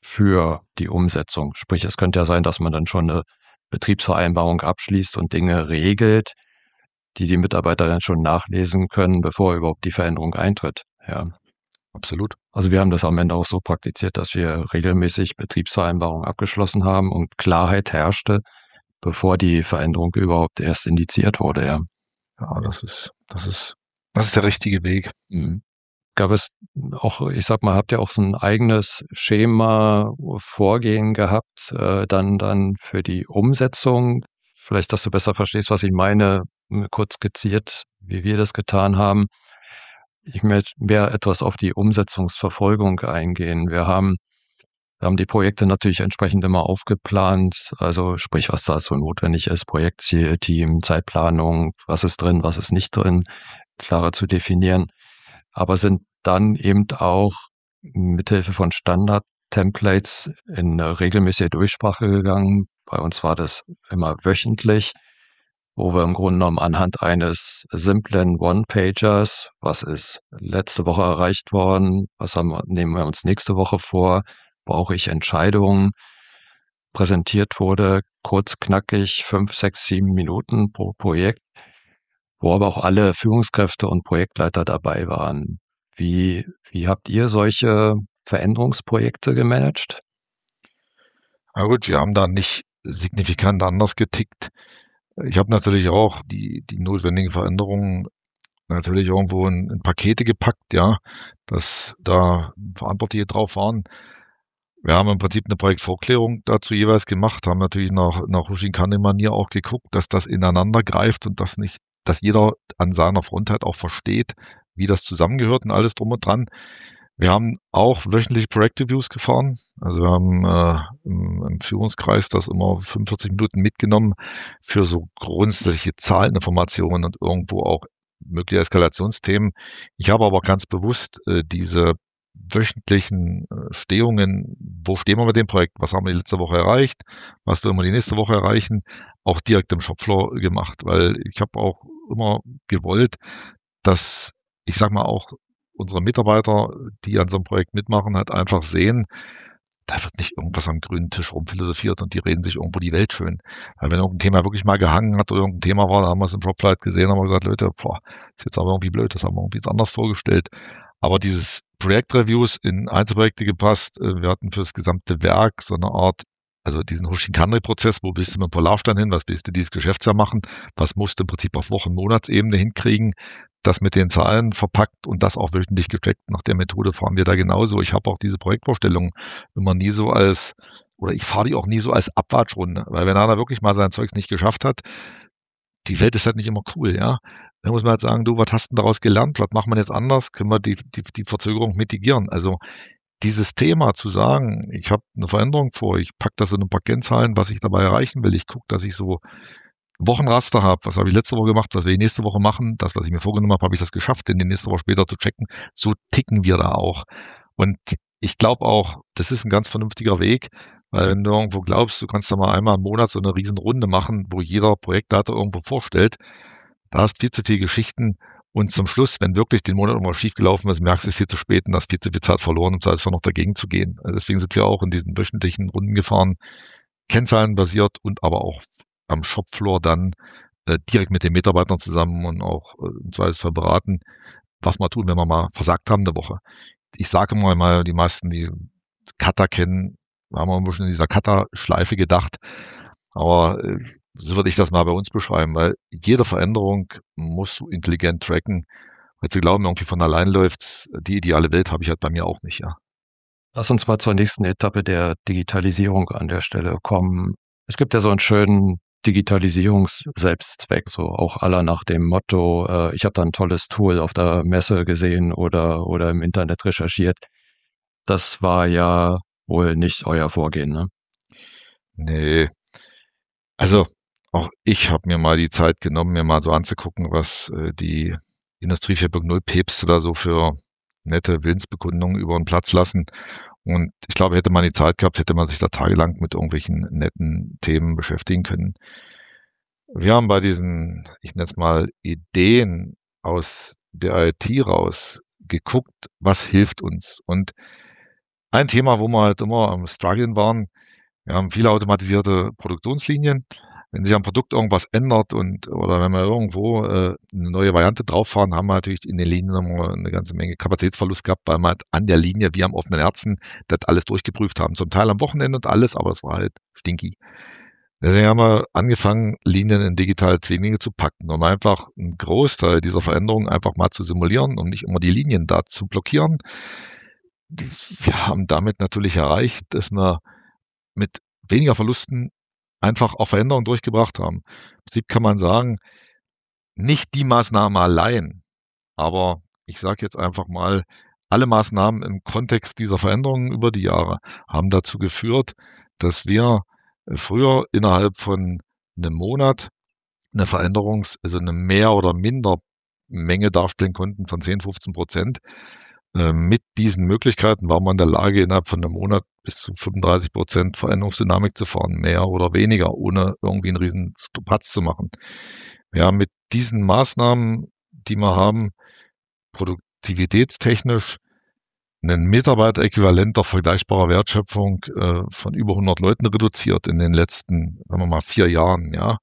für die Umsetzung. Sprich, es könnte ja sein, dass man dann schon eine Betriebsvereinbarung abschließt und Dinge regelt, die die Mitarbeiter dann schon nachlesen können, bevor überhaupt die Veränderung eintritt. Ja, Absolut. also wir haben das am Ende auch so praktiziert, dass wir regelmäßig Betriebsvereinbarungen abgeschlossen haben und Klarheit herrschte, bevor die Veränderung überhaupt erst indiziert wurde. Ja, Ja, das ist, das ist, das ist der richtige Weg. mhm. Gab es auch, ich sag mal, habt ihr auch so ein eigenes Schema, Vorgehen gehabt, äh, dann dann für die Umsetzung? Vielleicht, dass du besser verstehst, was ich meine, m- kurz skizziert, wie wir das getan haben. Ich möchte mehr etwas auf die Umsetzungsverfolgung eingehen. Wir haben wir haben die Projekte natürlich entsprechend immer aufgeplant, also sprich, was da so notwendig ist, Projektziel, Team, Zeitplanung, was ist drin, was ist nicht drin, klarer zu definieren, aber sind dann eben auch mithilfe von Standard-Templates in eine regelmäßige Durchsprache gegangen. Bei uns war das immer wöchentlich, wo wir im Grunde genommen anhand eines simplen One-Pagers, was ist letzte Woche erreicht worden, was haben wir, nehmen wir uns nächste Woche vor, brauche ich Entscheidungen, präsentiert wurde, kurz, knackig, fünf, sechs, sieben Minuten pro Projekt, wo aber auch alle Führungskräfte und Projektleiter dabei waren. Wie, wie habt ihr solche Veränderungsprojekte gemanagt? Na gut, wir haben da nicht signifikant anders getickt. Ich habe natürlich auch die, die notwendigen Veränderungen natürlich irgendwo in, in Pakete gepackt, ja, dass da Verantwortliche drauf waren. Wir haben im Prinzip eine Projektvorklärung dazu jeweils gemacht, haben natürlich nach, nach Hushinkanne-Manier auch geguckt, dass das ineinander greift und dass nicht, dass jeder an seiner Front halt auch versteht, wie das zusammengehört und alles drum und dran. Wir haben auch wöchentliche Projektreviews gefahren. Also wir haben äh, im, im Führungskreis das immer fünfundvierzig Minuten mitgenommen für so grundsätzliche Zahleninformationen und irgendwo auch mögliche Eskalationsthemen. Ich habe aber ganz bewusst äh, diese wöchentlichen äh, Stehungen, wo stehen wir mit dem Projekt, was haben wir die letzte Woche erreicht, was wollen wir die nächste Woche erreichen, auch direkt im Shopfloor gemacht, weil ich habe auch immer gewollt, dass, ich sag mal, auch unsere Mitarbeiter, die an so einem Projekt mitmachen, halt einfach sehen, da wird nicht irgendwas am grünen Tisch rumphilosophiert und die reden sich irgendwo die Welt schön. Weil wenn irgendein Thema wirklich mal gehangen hat oder irgendein Thema war, da haben wir es im Dropflight gesehen, haben wir gesagt, Leute, boah, ist jetzt aber irgendwie blöd, das haben wir irgendwie jetzt anders vorgestellt. Aber dieses Projektreviews in Einzelprojekte gepasst, äh, wir hatten für das gesamte Werk so eine Art, also diesen Hushinkanri-Prozess, wo bist du mit dem Polarstern hin, was willst du dieses Geschäftsjahr machen, was musst du im Prinzip auf Wochen-, Monatsebene hinkriegen, das mit den Zahlen verpackt und das auch wöchentlich gecheckt. Nach der Methode fahren wir da genauso. Ich habe auch diese Projektvorstellungen immer nie so als, oder ich fahre die auch nie so als Abwatschrunde, weil wenn einer wirklich mal sein Zeugs nicht geschafft hat, die Welt ist halt nicht immer cool, ja. Da muss man halt sagen, du, was hast du daraus gelernt? Was macht man jetzt anders? Können wir die, die, die Verzögerung mitigieren? Also dieses Thema zu sagen, ich habe eine Veränderung vor, ich packe das in ein paar Kennzahlen, was ich dabei erreichen will. Ich gucke, dass ich so Wochenraster habe. Was habe ich letzte Woche gemacht? Was will ich nächste Woche machen? Das, was ich mir vorgenommen habe, habe ich das geschafft, in die nächste Woche später zu checken. So ticken wir da auch. Und ich glaube auch, das ist ein ganz vernünftiger Weg, weil wenn du irgendwo glaubst, du kannst da mal einmal im Monat so eine Riesenrunde machen, wo jeder Projektleiter irgendwo vorstellt, da hast viel zu viele Geschichten und zum Schluss, wenn wirklich den Monat irgendwas schiefgelaufen ist, merkst du es viel zu spät und hast viel zu viel Zeit verloren, um da einfach noch dagegen zu gehen. Also deswegen sind wir auch in diesen wöchentlichen Runden gefahren, kennzahlenbasiert und aber auch am Shopfloor dann äh, direkt mit den Mitarbeitern zusammen und auch äh, im Zweifelsfall beraten, was wir tun, wenn wir mal versagt haben eine Woche. Ich sage mal, mal die meisten, die Cutter kennen, haben wir immer schon in dieser Cutter-Schleife gedacht. Aber äh, so würde ich das mal bei uns beschreiben, weil jede Veränderung musst du intelligent tracken. Weil zu glauben, irgendwie von allein läuft's, die ideale Welt habe ich halt bei mir auch nicht, ja. Lass uns mal zur nächsten Etappe der Digitalisierung an der Stelle kommen. Es gibt ja so einen schönen Digitalisierungs-Selbstzweck, so auch aller nach dem Motto, äh, ich habe da ein tolles Tool auf der Messe gesehen oder, oder im Internet recherchiert. Das war ja wohl nicht euer Vorgehen, ne? Nee, also auch ich habe mir mal die Zeit genommen, mir mal so anzugucken, was äh, die Industrie vier Punkt null Päpste da so für nette Willensbekundungen über den Platz lassen. Und ich glaube, hätte man die Zeit gehabt, hätte man sich da tagelang mit irgendwelchen netten Themen beschäftigen können. Wir haben bei diesen, ich nenne es mal, Ideen aus der I T raus geguckt, was hilft uns. Und ein Thema, wo wir halt immer am Struggeln waren. Wir haben viele automatisierte Produktionslinien. Wenn sich am Produkt irgendwas ändert und oder wenn wir irgendwo äh, eine neue Variante drauffahren, haben wir natürlich in den Linien immer eine ganze Menge Kapazitätsverlust gehabt, weil wir halt an der Linie wie am offenen Herzen das alles durchgeprüft haben. Zum Teil am Wochenende und alles, aber es war halt stinky. Deswegen haben wir angefangen, Linien in digitale Zwillinge zu packen und einfach einen Großteil dieser Veränderungen einfach mal zu simulieren, um nicht immer die Linien da zu blockieren. Wir haben damit natürlich erreicht, dass wir mit weniger Verlusten einfach auch Veränderungen durchgebracht haben. Im Prinzip kann man sagen, nicht die Maßnahme allein, aber ich sage jetzt einfach mal, alle Maßnahmen im Kontext dieser Veränderungen über die Jahre haben dazu geführt, dass wir früher innerhalb von einem Monat eine Veränderungs-, also eine mehr oder minder Menge darstellen konnten von zehn, fünfzehn Prozent. Mit diesen Möglichkeiten war man in der Lage, innerhalb von einem Monat bis zu fünfunddreißig Prozent Veränderungsdynamik zu fahren, mehr oder weniger, ohne irgendwie einen riesen Stupatz zu machen. Wir haben mit diesen Maßnahmen, die wir haben, produktivitätstechnisch einen Mitarbeiteräquivalent der vergleichbarer Wertschöpfung äh, von über hundert Leuten reduziert in den letzten, sagen wir mal, vier Jahren, ja.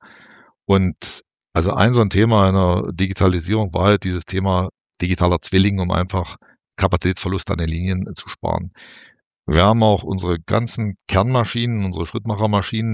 Und also ein so ein Thema einer Digitalisierung war halt dieses Thema digitaler Zwilling, um einfach Kapazitätsverlust an den Linien zu sparen. Wir haben auch unsere ganzen Kernmaschinen, unsere Schrittmachermaschinen,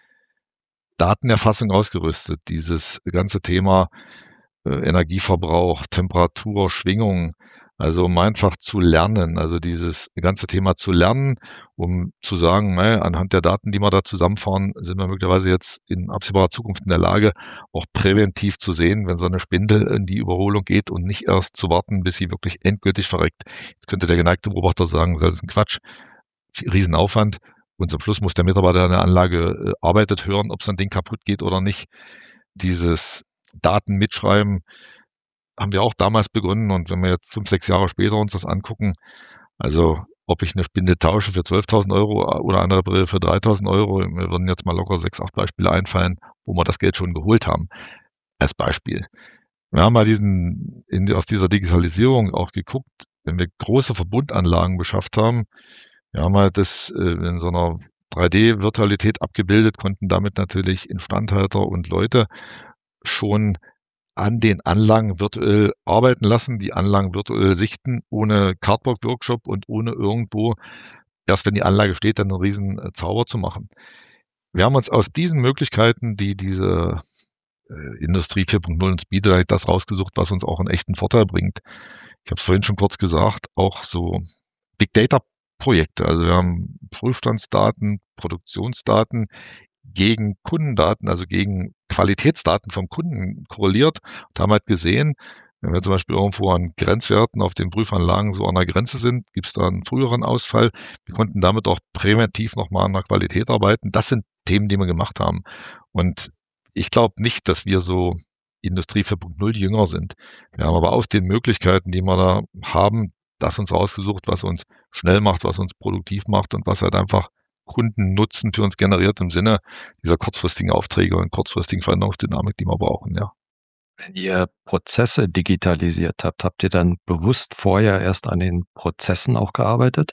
Datenerfassung ausgerüstet. Dieses ganze Thema äh, Energieverbrauch, Temperatur, Schwingung, also um einfach zu lernen, also dieses ganze Thema zu lernen, um zu sagen, naja, anhand der Daten, die wir da zusammenfahren, sind wir möglicherweise jetzt in absehbarer Zukunft in der Lage, auch präventiv zu sehen, wenn so eine Spindel in die Überholung geht und nicht erst zu warten, bis sie wirklich endgültig verreckt. Jetzt könnte der geneigte Beobachter sagen, das ist ein Quatsch, Riesenaufwand. Und zum Schluss muss der Mitarbeiter in der Anlage äh, arbeitet, hören, ob sein Ding kaputt geht oder nicht. Dieses Daten mitschreiben haben wir auch damals begonnen. Und wenn wir jetzt fünf, sechs Jahre später uns das angucken, also ob ich eine Spindel tausche für zwölftausend Euro oder eine Brille für dreitausend Euro, mir würden jetzt mal locker sechs, acht Beispiele einfallen, wo wir das Geld schon geholt haben. Als Beispiel. Wir haben mal diesen, in, aus dieser Digitalisierung auch geguckt, wenn wir große Verbundanlagen beschafft haben, wir haben halt das äh, in so einer drei D-Virtualität abgebildet, konnten damit natürlich Instandhalter und Leute schon an den Anlagen virtuell arbeiten lassen, die Anlagen virtuell sichten, ohne Cardboard-Workshop und ohne irgendwo, erst wenn die Anlage steht, dann einen riesen Zauber zu machen. Wir haben uns aus diesen Möglichkeiten, die diese äh, Industrie vier Punkt null uns bietet, das rausgesucht, was uns auch einen echten Vorteil bringt. Ich habe es vorhin schon kurz gesagt, auch so Big Data Projekte. Also wir haben Prüfstandsdaten, Produktionsdaten gegen Kundendaten, also gegen Qualitätsdaten vom Kunden korreliert und haben halt gesehen, wenn wir zum Beispiel irgendwo an Grenzwerten auf den Prüfanlagen so an der Grenze sind, gibt es da einen früheren Ausfall. Wir konnten damit auch präventiv nochmal an der Qualität arbeiten. Das sind Themen, die wir gemacht haben. Und ich glaube nicht, dass wir so Industrie vier Punkt null jünger sind. Wir haben aber aus den Möglichkeiten, die wir da haben, das uns rausgesucht, was uns schnell macht, was uns produktiv macht und was halt einfach Kundennutzen für uns generiert im Sinne dieser kurzfristigen Aufträge und kurzfristigen Veränderungsdynamik, die wir brauchen, ja. Wenn ihr Prozesse digitalisiert habt, habt ihr dann bewusst vorher erst an den Prozessen auch gearbeitet?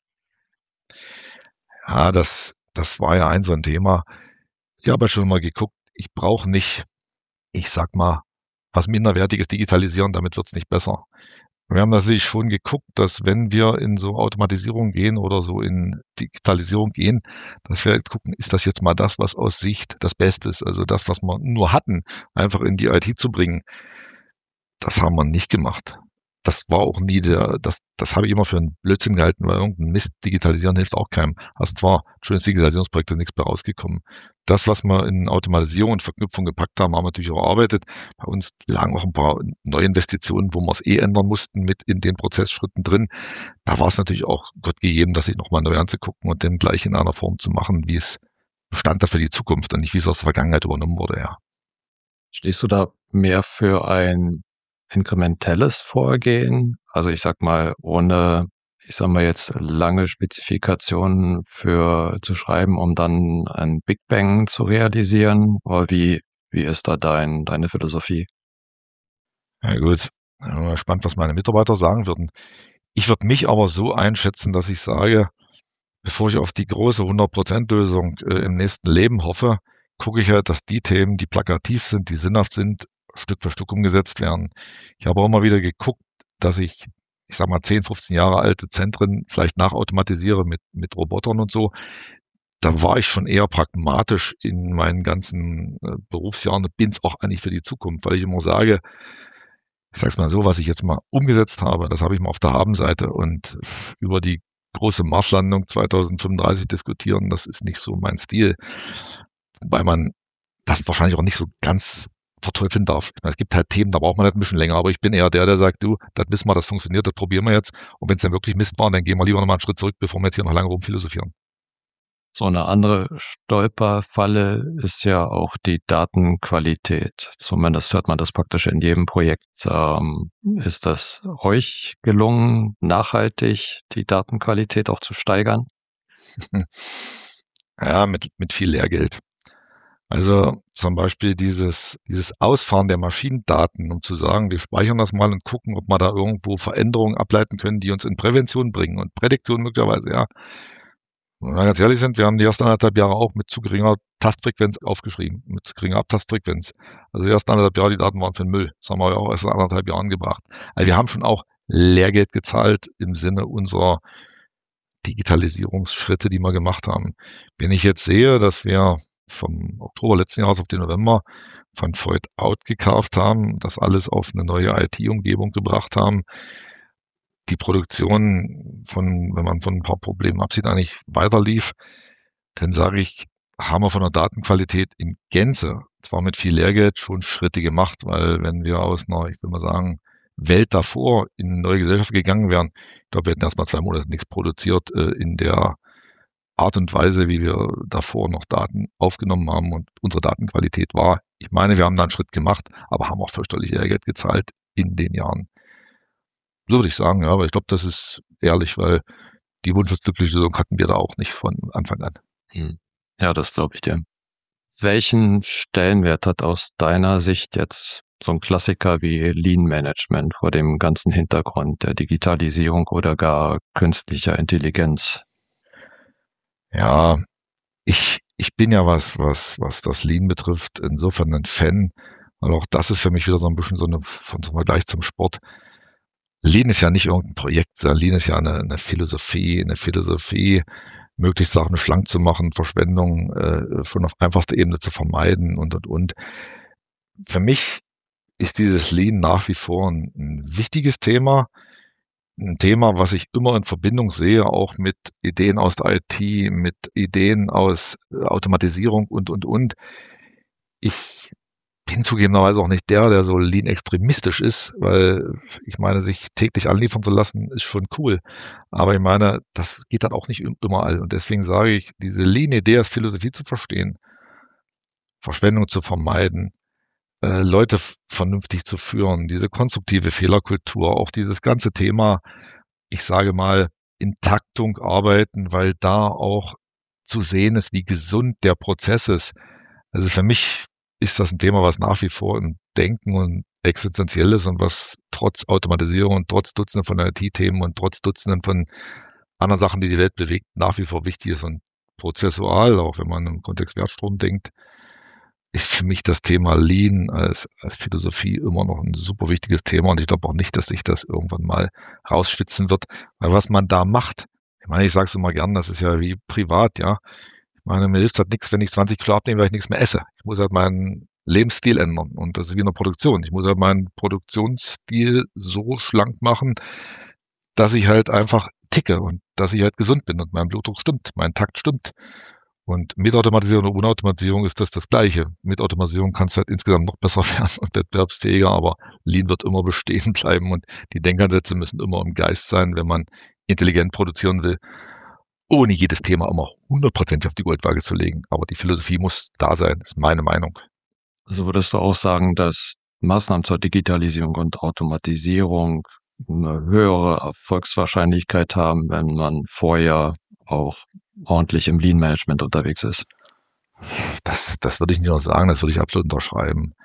Ja, das, das war ja ein so ein Thema. Ich habe schon mal geguckt, ich brauche nicht, ich sag mal, was minderwertiges digitalisieren, damit wird es nicht besser. Wir haben natürlich schon geguckt, dass wenn wir in so Automatisierung gehen oder so in Digitalisierung gehen, dass wir jetzt gucken, ist das jetzt mal das, was aus Sicht das Beste ist, also das, was wir nur hatten, einfach in die I T zu bringen. Das haben wir nicht gemacht. Das war auch nie der, das, das habe ich immer für einen Blödsinn gehalten, weil irgendein Mist digitalisieren hilft auch keinem. Also zwar schönes Digitalisierungsprojekt, ist nichts mehr rausgekommen. Das, was wir in Automatisierung und Verknüpfung gepackt haben, haben wir natürlich auch erarbeitet. Bei uns lagen auch ein paar Neuinvestitionen, wo wir es eh ändern mussten, mit in den Prozessschritten drin. Da war es natürlich auch Gott gegeben, dass sich nochmal neu anzugucken und dann gleich in einer Form zu machen, wie es Bestand hat für die Zukunft und nicht, wie es aus der Vergangenheit übernommen wurde, ja. Stehst du da mehr für ein inkrementelles Vorgehen? Also ich sag mal, ohne, ich sag mal jetzt lange Spezifikationen für zu schreiben, um dann ein Big Bang zu realisieren? Oder wie, wie ist da dein, deine Philosophie? Ja gut, spannend, was meine Mitarbeiter sagen würden. Ich würde mich aber so einschätzen, dass ich sage, bevor ich auf die große hundert Prozent Lösung äh, im nächsten Leben hoffe, gucke ich halt, dass die Themen, die plakativ sind, die sinnhaft sind, Stück für Stück umgesetzt werden. Ich habe auch mal wieder geguckt, dass ich, ich sag mal, zehn, fünfzehn Jahre alte Zentren vielleicht nachautomatisiere mit, mit Robotern und so. Da war ich schon eher pragmatisch in meinen ganzen äh, Berufsjahren und bin es auch eigentlich für die Zukunft, weil ich immer sage, ich sag's mal so, was ich jetzt mal umgesetzt habe, das habe ich mal auf der Habenseite und über die große Marslandung zweitausendfünfunddreißig diskutieren, das ist nicht so mein Stil, wobei man das wahrscheinlich auch nicht so ganz verteufeln darf. Es gibt halt Themen, da braucht man halt ein bisschen länger, aber ich bin eher der, der sagt, du, das wissen wir, das funktioniert, das probieren wir jetzt und wenn es dann wirklich Mist war, dann gehen wir lieber nochmal einen Schritt zurück, bevor wir jetzt hier noch lange rumphilosophieren. So eine andere Stolperfalle ist ja auch die Datenqualität. Zumindest hört man das praktisch in jedem Projekt. Ähm, ist das euch gelungen, nachhaltig die Datenqualität auch zu steigern? Ja, mit, mit viel Lehrgeld. Also zum Beispiel dieses, dieses Ausfahren der Maschinendaten, um zu sagen, wir speichern das mal und gucken, ob wir da irgendwo Veränderungen ableiten können, die uns in Prävention bringen und Prädiktion möglicherweise, ja. Wenn wir ganz ehrlich sind, wir haben die ersten anderthalb Jahre auch mit zu geringer Tastfrequenz aufgeschrieben, mit zu geringer Abtastfrequenz. Also die ersten anderthalb Jahre, die Daten waren für den Müll. Das haben wir ja auch erst in anderthalb Jahren gebracht. Also wir haben schon auch Lehrgeld gezahlt im Sinne unserer Digitalisierungsschritte, die wir gemacht haben. Wenn ich jetzt sehe, dass wir vom Oktober letzten Jahres auf den November von Voigt Out gekauft haben, das alles auf eine neue I T-Umgebung gebracht haben, die Produktion von, wenn man von ein paar Problemen absieht, eigentlich weiter lief, dann sage ich, haben wir von der Datenqualität in Gänze, zwar mit viel Lehrgeld, schon Schritte gemacht, weil wenn wir aus einer, ich will mal sagen, Welt davor in eine neue Gesellschaft gegangen wären, ich glaube, wir hätten erstmal zwei Monate nichts produziert äh, in der Art und Weise, wie wir davor noch Daten aufgenommen haben und unsere Datenqualität war. Ich meine, wir haben da einen Schritt gemacht, aber haben auch fürchterlich Lehrgeld gezahlt in den Jahren. So würde ich sagen, ja, aber ich glaube, das ist ehrlich, weil die wunschglückliche Lösung hatten wir da auch nicht von Anfang an. Hm. Ja, das glaube ich dir. Welchen Stellenwert hat aus deiner Sicht jetzt so ein Klassiker wie Lean Management vor dem ganzen Hintergrund der Digitalisierung oder gar künstlicher Intelligenz? Ja, ich, ich bin ja was, was, was das Lean betrifft, insofern ein Fan, weil auch das ist für mich wieder so ein bisschen so eine, von so einem Vergleich zum Sport. Lean ist ja nicht irgendein Projekt, sondern Lean ist ja eine, eine Philosophie, eine Philosophie, möglichst Sachen schlank zu machen, Verschwendung äh, schon auf einfachster Ebene zu vermeiden und, und, und. Für mich ist dieses Lean nach wie vor ein, ein wichtiges Thema, ein Thema, was ich immer in Verbindung sehe, auch mit Ideen aus der I T, mit Ideen aus Automatisierung und, und, und. Ich bin zugegebenerweise auch nicht der, der so lean extremistisch ist, weil ich meine, sich täglich anliefern zu lassen, ist schon cool. Aber ich meine, das geht dann auch nicht überall. Und deswegen sage ich, diese Lean-Idee als Philosophie zu verstehen, Verschwendung zu vermeiden, äh, Leute vernünftig zu führen, diese konstruktive Fehlerkultur, auch dieses ganze Thema, ich sage mal, in Taktung arbeiten, weil da auch zu sehen ist, wie gesund der Prozess ist. Also für mich ist das ein Thema, was nach wie vor im Denken und existenziell ist und was trotz Automatisierung und trotz Dutzenden von I T-Themen und trotz Dutzenden von anderen Sachen, die die Welt bewegt, nach wie vor wichtig ist und prozessual, auch wenn man im Kontext Wertstrom denkt, ist für mich das Thema Lean als, als Philosophie immer noch ein super wichtiges Thema und ich glaube auch nicht, dass sich das irgendwann mal rausschwitzen wird, weil was man da macht, ich meine, ich sage es immer gern, das ist ja wie privat, ja, ich meine, mir hilft halt nichts, wenn ich zwanzig Kilo abnehme, weil ich nichts mehr esse. Ich muss halt meinen Lebensstil ändern und das ist wie in der Produktion. Ich muss halt meinen Produktionsstil so schlank machen, dass ich halt einfach ticke und dass ich halt gesund bin und mein Blutdruck stimmt, mein Takt stimmt. Und mit Automatisierung und ohne Automatisierung ist das das Gleiche. Mit Automatisierung kannst du halt insgesamt noch besser werden und wettbewerbsfähiger, aber Lean wird immer bestehen bleiben und die Denkansätze müssen immer im Geist sein, wenn man intelligent produzieren will, ohne jedes Thema immer hundertprozentig auf die Goldwaage zu legen. Aber die Philosophie muss da sein, ist meine Meinung. Also würdest du auch sagen, dass Maßnahmen zur Digitalisierung und Automatisierung eine höhere Erfolgswahrscheinlichkeit haben, wenn man vorher auch ordentlich im Lean-Management unterwegs ist? Das, das würde ich nicht nur sagen, das würde ich absolut unterschreiben.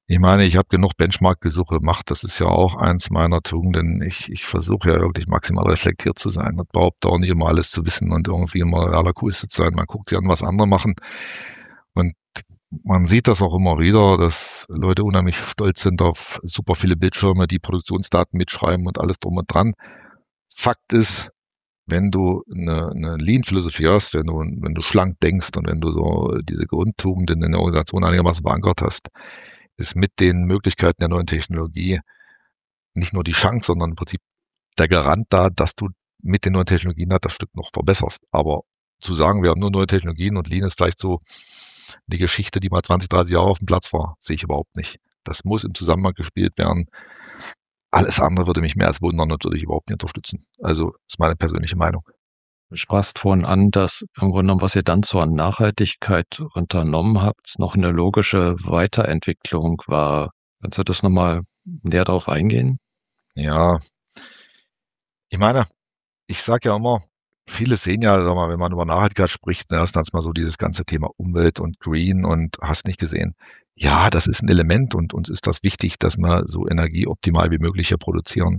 Ich meine, ich habe genug Benchmark-Besuche gemacht. Das ist ja auch eins meiner Tugenden. Ich, ich versuche ja wirklich maximal reflektiert zu sein und behaupte auch nicht immer alles zu wissen und irgendwie immer allercoolste zu sein. Man guckt sich an, was andere machen. Und man sieht das auch immer wieder, dass Leute unheimlich stolz sind auf super viele Bildschirme, die Produktionsdaten mitschreiben und alles drum und dran. Fakt ist, wenn du eine, eine Lean-Philosophie hast, wenn du, wenn du schlank denkst und wenn du so diese Grundtugenden in der Organisation einigermaßen verankert hast, ist mit den Möglichkeiten der neuen Technologie nicht nur die Chance, sondern im Prinzip der Garant da, dass du mit den neuen Technologien halt das Stück noch verbesserst. Aber zu sagen, wir haben nur neue Technologien und Lean ist vielleicht so die Geschichte, die mal zwanzig, dreißig Jahre auf dem Platz war, sehe ich überhaupt nicht. Das muss im Zusammenhang gespielt werden. Alles andere würde mich mehr als wundern und würde ich überhaupt nicht unterstützen. Also ist meine persönliche Meinung. Du sprachst vorhin an, dass im Grunde genommen, was ihr dann zur Nachhaltigkeit unternommen habt, noch eine logische Weiterentwicklung war. Kannst du das nochmal näher darauf eingehen? Ja, ich meine, ich sage ja immer, viele sehen ja, sag mal, wenn man über Nachhaltigkeit spricht, ne, erst mal so dieses ganze Thema Umwelt und Green und hast nicht gesehen. Ja, das ist ein Element und uns ist das wichtig, dass wir so energieoptimal wie möglich hier produzieren.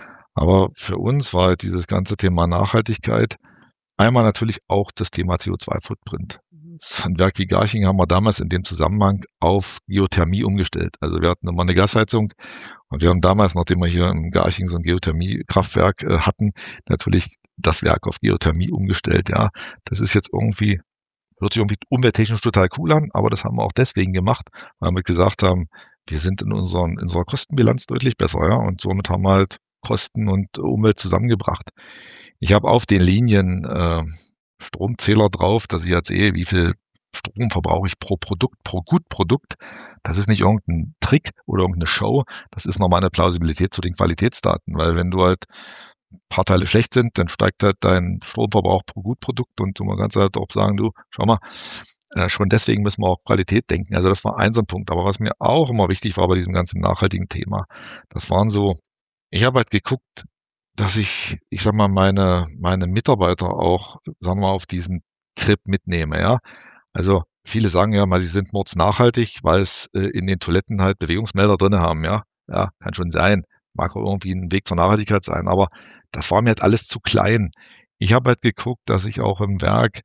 Aber für uns war halt dieses ganze Thema Nachhaltigkeit einmal natürlich auch das Thema C O zwei Footprint. Ein Werk wie Garching haben wir damals in dem Zusammenhang auf Geothermie umgestellt. Also wir hatten immer eine Gasheizung und wir haben damals, nachdem wir hier in Garching so ein Geothermiekraftwerk äh, hatten, natürlich das Werk auf Geothermie umgestellt. Ja, das ist jetzt irgendwie, hört sich irgendwie umwelttechnisch total cool an, aber das haben wir auch deswegen gemacht, weil wir gesagt haben, wir sind in, unseren, in unserer Kostenbilanz deutlich besser, ja, und somit haben wir halt Kosten und Umwelt zusammengebracht. Ich habe auf den Linien äh, Stromzähler drauf, dass ich jetzt sehe, wie viel Strom verbrauche ich pro Produkt, pro Gutprodukt. Das ist nicht irgendein Trick oder irgendeine Show, das ist nochmal eine Plausibilität zu den Qualitätsdaten, weil wenn du halt ein paar Teile schlecht sind, dann steigt halt dein Stromverbrauch pro Gutprodukt und du kannst halt auch sagen, du, schau mal, äh, schon deswegen müssen wir auch Qualität denken. Also das war ein so ein Punkt. Aber was mir auch immer wichtig war bei diesem ganzen nachhaltigen Thema, das waren so, ich habe halt geguckt, dass ich, ich sag mal, meine, meine Mitarbeiter auch, sagen wir mal, auf diesen Trip mitnehme, ja. Also viele sagen ja mal, sie sind mordsnachhaltig, weil es äh, in den Toiletten halt Bewegungsmelder drin haben, ja. Ja, kann schon sein. Mag auch irgendwie ein Weg zur Nachhaltigkeit sein, aber das war mir halt alles zu klein. Ich habe halt geguckt, dass ich auch im Werk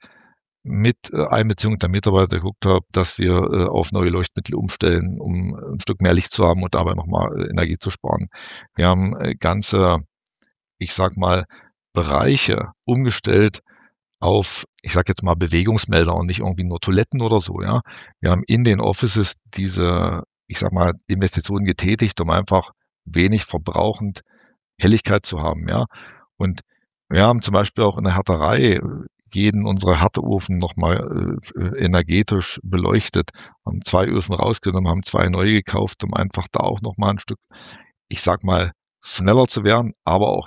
mit äh, Einbeziehung der Mitarbeiter geguckt habe, dass wir äh, auf neue Leuchtmittel umstellen, um ein Stück mehr Licht zu haben und dabei nochmal äh, Energie zu sparen. Wir haben äh, ganze, ich sag mal, Bereiche umgestellt auf, ich sag jetzt mal, Bewegungsmelder und nicht irgendwie nur Toiletten oder so, ja. Wir haben in den Offices diese, ich sag mal, Investitionen getätigt, um einfach wenig verbrauchend Helligkeit zu haben, ja. Und wir haben zum Beispiel auch in der Härterei jeden unserer Härteofen nochmal äh, energetisch beleuchtet, haben zwei Öfen rausgenommen, haben zwei neue gekauft, um einfach da auch nochmal ein Stück, ich sag mal, schneller zu werden, aber auch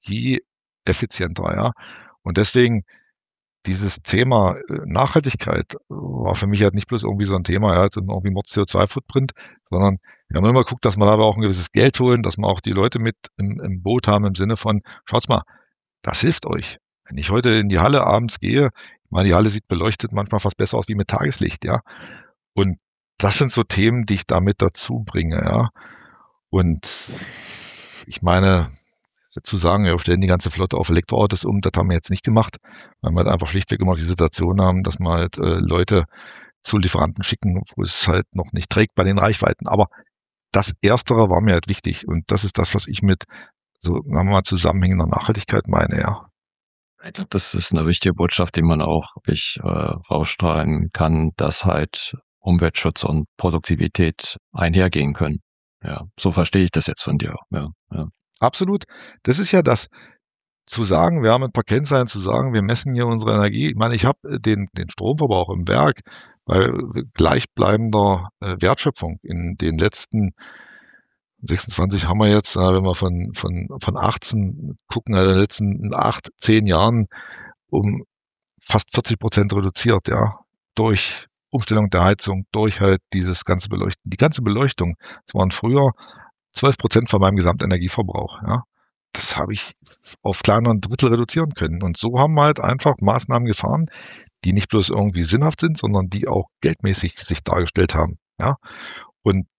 energieeffizienter, ja. Und deswegen dieses Thema äh, Nachhaltigkeit war für mich halt nicht bloß irgendwie so ein Thema, ja, also irgendwie Mord C O zwei Footprint, sondern wir haben immer geguckt, dass wir dabei auch ein gewisses Geld holen, dass wir auch die Leute mit im, im Boot haben im Sinne von, schaut's mal, das hilft euch. Wenn ich heute in die Halle abends gehe, ich meine, die Halle sieht beleuchtet manchmal fast besser aus wie mit Tageslicht, ja. Und das sind so Themen, die ich damit dazu bringe, ja. Und ich meine, zu sagen, wir stellen die ganze Flotte auf Elektroautos um, das haben wir jetzt nicht gemacht, weil wir halt einfach schlichtweg immer die Situation haben, dass wir halt äh, Leute zu Lieferanten schicken, wo es halt noch nicht trägt bei den Reichweiten. Aber das Erstere war mir halt wichtig und das ist das, was ich mit so, sagen wir mal, zusammenhängender Nachhaltigkeit meine, ja. Ich glaube, das ist eine wichtige Botschaft, die man auch wirklich äh, rausstrahlen kann, dass halt Umweltschutz und Produktivität einhergehen können. Ja, so verstehe ich das jetzt von dir. Ja, ja. Absolut. Das ist ja das, zu sagen, wir haben ein paar Kennzahlen, zu sagen, wir messen hier unsere Energie. Ich meine, ich habe den, den Stromverbrauch im Werk bei gleichbleibender äh, Wertschöpfung in den letzten sechsundzwanzig haben wir jetzt, äh, wenn wir von, von, von achtzehn gucken, also in den letzten acht, zehn Jahren um fast vierzig Prozent reduziert, ja, durch Umstellung der Heizung, durch halt dieses ganze Beleuchten. Die ganze Beleuchtung, das waren früher zwölf Prozent von meinem Gesamtenergieverbrauch, ja. Das habe ich auf kleineren Drittel reduzieren können. Und so haben wir halt einfach Maßnahmen gefahren, die nicht bloß irgendwie sinnhaft sind, sondern die auch geldmäßig sich dargestellt haben, ja. Und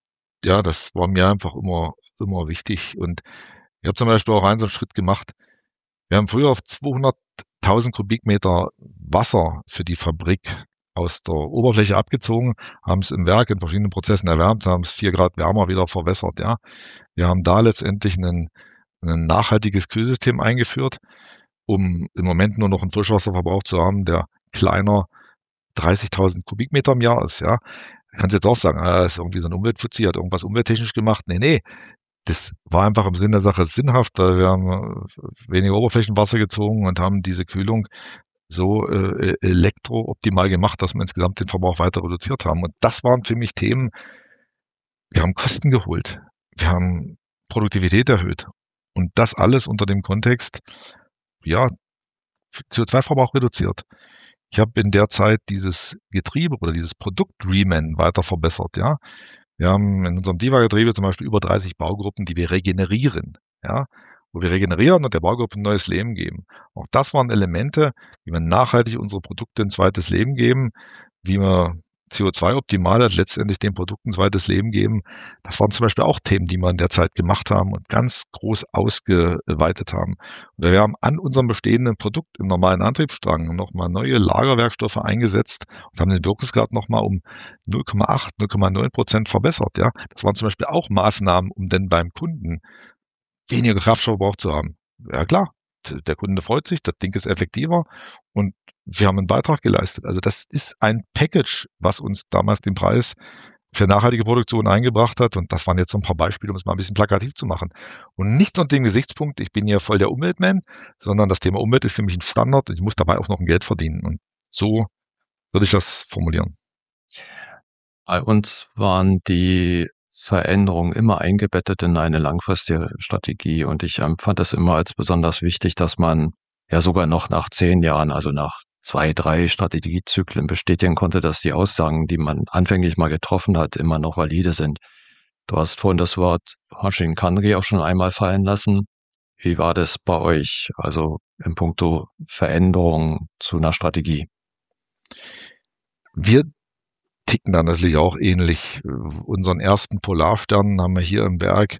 ja, das war mir einfach immer, immer wichtig. Und ich habe zum Beispiel auch einen so einen Schritt gemacht. Wir haben früher auf zweihunderttausend Kubikmeter Wasser für die Fabrik aus der Oberfläche abgezogen, haben es im Werk in verschiedenen Prozessen erwärmt, haben es vier Grad wärmer wieder verwässert. Ja, wir haben da letztendlich ein, ein nachhaltiges Kühlsystem eingeführt, um im Moment nur noch einen Frischwasserverbrauch zu haben, der kleiner dreißigtausend Kubikmeter im Jahr ist. Ja, kannst jetzt auch sagen, ah, ist irgendwie so ein Umweltfuzzi, hat irgendwas umwelttechnisch gemacht. Nee, nee, das war einfach im Sinne der Sache sinnhaft, weil wir haben weniger Oberflächenwasser gezogen und haben diese Kühlung so äh, elektrooptimal gemacht, dass wir insgesamt den Verbrauch weiter reduziert haben. Und das waren für mich Themen, wir haben Kosten geholt, wir haben Produktivität erhöht. Und das alles unter dem Kontext, ja, C O zwei Verbrauch reduziert. Ich habe in der Zeit dieses Getriebe oder dieses Produkt Reman weiter verbessert, ja. Wir haben in unserem Diva-Getriebe zum Beispiel über dreißig Baugruppen, die wir regenerieren, ja, wo wir regenerieren und der Baugruppe ein neues Leben geben. Auch das waren Elemente, wie wir nachhaltig unsere Produkte ein zweites Leben geben, wie wir C O zwei optimal als letztendlich den Produkten ein zweites Leben geben. Das waren zum Beispiel auch Themen, die wir in der Zeit gemacht haben und ganz groß ausgeweitet haben. Und wir haben an unserem bestehenden Produkt im normalen Antriebsstrang nochmal neue Lagerwerkstoffe eingesetzt und haben den Wirkungsgrad nochmal um null Komma acht, null Komma neun Prozent verbessert. Ja, das waren zum Beispiel auch Maßnahmen, um denn beim Kunden weniger Kraftstoffverbrauch zu haben. Ja klar, der Kunde freut sich, das Ding ist effektiver und wir haben einen Beitrag geleistet. Also das ist ein Package, was uns damals den Preis für nachhaltige Produktion eingebracht hat. Und das waren jetzt so ein paar Beispiele, um es mal ein bisschen plakativ zu machen. Und nicht unter dem Gesichtspunkt, ich bin ja voll der Umweltman, sondern das Thema Umwelt ist für mich ein Standard und ich muss dabei auch noch ein Geld verdienen. Und so würde ich das formulieren. Bei uns waren die Veränderungen immer eingebettet in eine langfristige Strategie und ich empfand es immer als besonders wichtig, dass man ja sogar noch nach zehn Jahren, also nach zwei, drei Strategiezyklen bestätigen konnte, dass die Aussagen, die man anfänglich mal getroffen hat, immer noch valide sind. Du hast vorhin das Wort Hashin-Kanri auch schon einmal fallen lassen. Wie war das bei euch, also in puncto Veränderung zu einer Strategie? Wir ticken da natürlich auch ähnlich. Unseren ersten Polarstern haben wir hier im Werk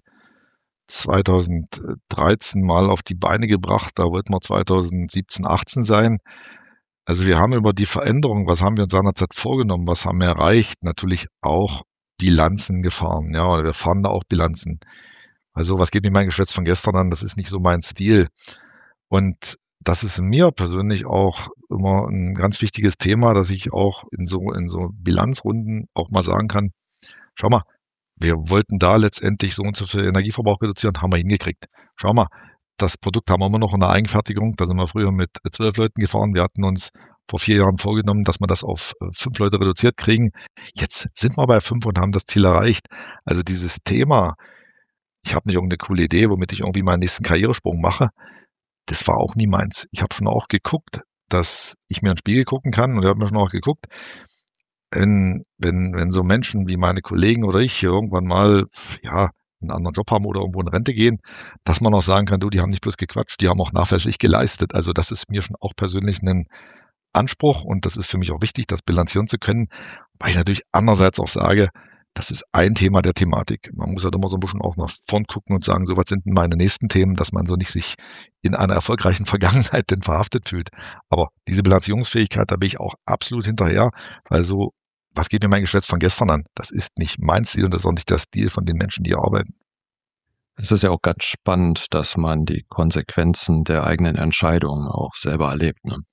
zweitausenddreizehn mal auf die Beine gebracht. Da wollten wir zweitausendsiebzehn, achtzehn sein. Also wir haben über die Veränderung, was haben wir uns seinerzeit vorgenommen, was haben wir erreicht, natürlich auch Bilanzen gefahren. Ja, wir fahren da auch Bilanzen. Also was geht mir mein Geschwätz von gestern an? Das ist nicht so mein Stil. Und das ist mir persönlich auch immer ein ganz wichtiges Thema, dass ich auch in so, in so Bilanzrunden auch mal sagen kann, schau mal, wir wollten da letztendlich so und so viel Energieverbrauch reduzieren, haben wir hingekriegt. Schau mal, das Produkt haben wir immer noch in der Eigenfertigung. Da sind wir früher mit zwölf Leuten gefahren. Wir hatten uns vor vier Jahren vorgenommen, dass wir das auf fünf Leute reduziert kriegen. Jetzt sind wir bei fünf und haben das Ziel erreicht. Also dieses Thema, ich habe nicht irgendeine coole Idee, womit ich irgendwie meinen nächsten Karrieresprung mache. Das war auch nie meins. Ich habe schon auch geguckt, dass ich mir einen Spiegel gucken kann und ich habe mir schon auch geguckt, wenn, wenn, wenn so Menschen wie meine Kollegen oder ich hier irgendwann mal, ja, einen anderen Job haben oder irgendwo in Rente gehen, dass man auch sagen kann, du, die haben nicht bloß gequatscht, die haben auch nachweislich geleistet. Also das ist mir schon auch persönlich ein Anspruch und das ist für mich auch wichtig, das bilanzieren zu können, weil ich natürlich andererseits auch sage, das ist ein Thema der Thematik. Man muss halt immer so ein bisschen auch nach vorn gucken und sagen, so was sind denn meine nächsten Themen, dass man so nicht sich in einer erfolgreichen Vergangenheit denn verhaftet fühlt. Aber diese Bilanzierungsfähigkeit, da bin ich auch absolut hinterher, weil so, was geht mir mein Geschwätz von gestern an? Das ist nicht mein Stil und das ist auch nicht der Stil von den Menschen, die hier arbeiten. Es ist ja auch ganz spannend, dass man die Konsequenzen der eigenen Entscheidungen auch selber erlebt, ne?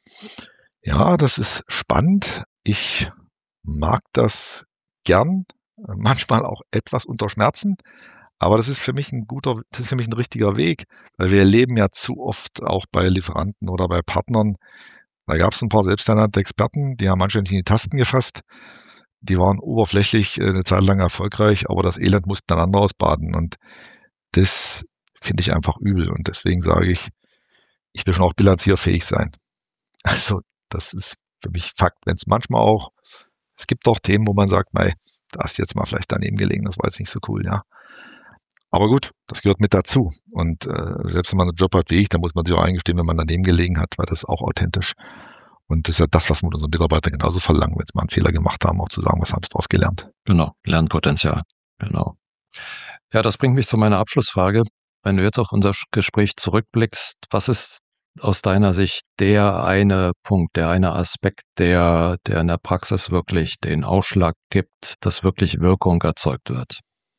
Ja, das ist spannend. Ich mag das gern, manchmal auch etwas unter Schmerzen, aber das ist für mich ein guter, das ist für mich ein richtiger Weg, weil wir erleben ja zu oft auch bei Lieferanten oder bei Partnern, da gab es ein paar selbsternannte Experten, die haben manchmal nicht in die Tasten gefasst, die waren oberflächlich eine Zeit lang erfolgreich, aber das Elend mussten dann andere ausbaden und das finde ich einfach übel und deswegen sage ich, ich will schon auch bilanzierfähig sein. Also das ist für mich Fakt, wenn es manchmal auch, es gibt doch Themen, wo man sagt, mei, da ist jetzt mal vielleicht daneben gelegen, das war jetzt nicht so cool, ja. Aber gut, das gehört mit dazu. Und äh, selbst wenn man einen Job hat wie ich, dann muss man sich auch eingestehen, wenn man daneben gelegen hat, weil das ist auch authentisch. Und das ist ja das, was wir unseren Mitarbeitern genauso verlangen, wenn sie mal einen Fehler gemacht haben, auch zu sagen, was haben sie daraus gelernt. Genau, Lernpotenzial. Genau. Ja, das bringt mich zu meiner Abschlussfrage. Wenn du jetzt auf unser Gespräch zurückblickst, was ist aus deiner Sicht der eine Punkt, der eine Aspekt, der, der in der Praxis wirklich den Ausschlag gibt, dass wirklich Wirkung erzeugt wird?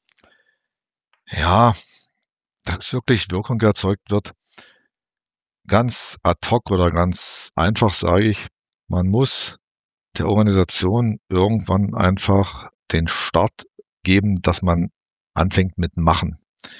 Ja, dass wirklich Wirkung erzeugt wird. Ganz ad hoc oder ganz einfach sage ich, man muss der Organisation irgendwann einfach den Start geben, dass man anfängt mit Machen.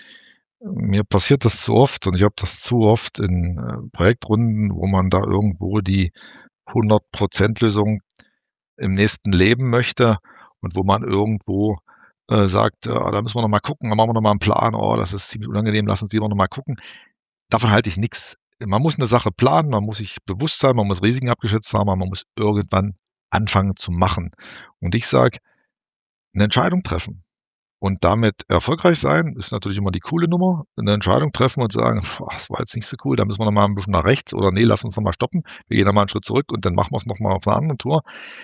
Mir passiert das zu oft und ich habe das zu oft in äh, Projektrunden, wo man da irgendwo die hundert Prozent Lösung im nächsten Leben möchte und wo man irgendwo äh, sagt, äh, da müssen wir noch mal gucken, da machen wir noch mal einen Plan, oh, das ist ziemlich unangenehm, lass uns lieber noch mal gucken. Davon halte ich nichts. Man muss eine Sache planen, man muss sich bewusst sein, man muss Risiken abgeschätzt haben, aber man muss irgendwann anfangen zu machen. Und ich sage, eine Entscheidung treffen und damit erfolgreich sein, ist natürlich immer die coole Nummer. Eine Entscheidung treffen und sagen, boah, das war jetzt nicht so cool, da müssen wir noch mal ein bisschen nach rechts oder nee, lass uns noch mal stoppen, wir gehen noch mal einen Schritt zurück und dann machen wir es noch mal auf einer anderen Tour.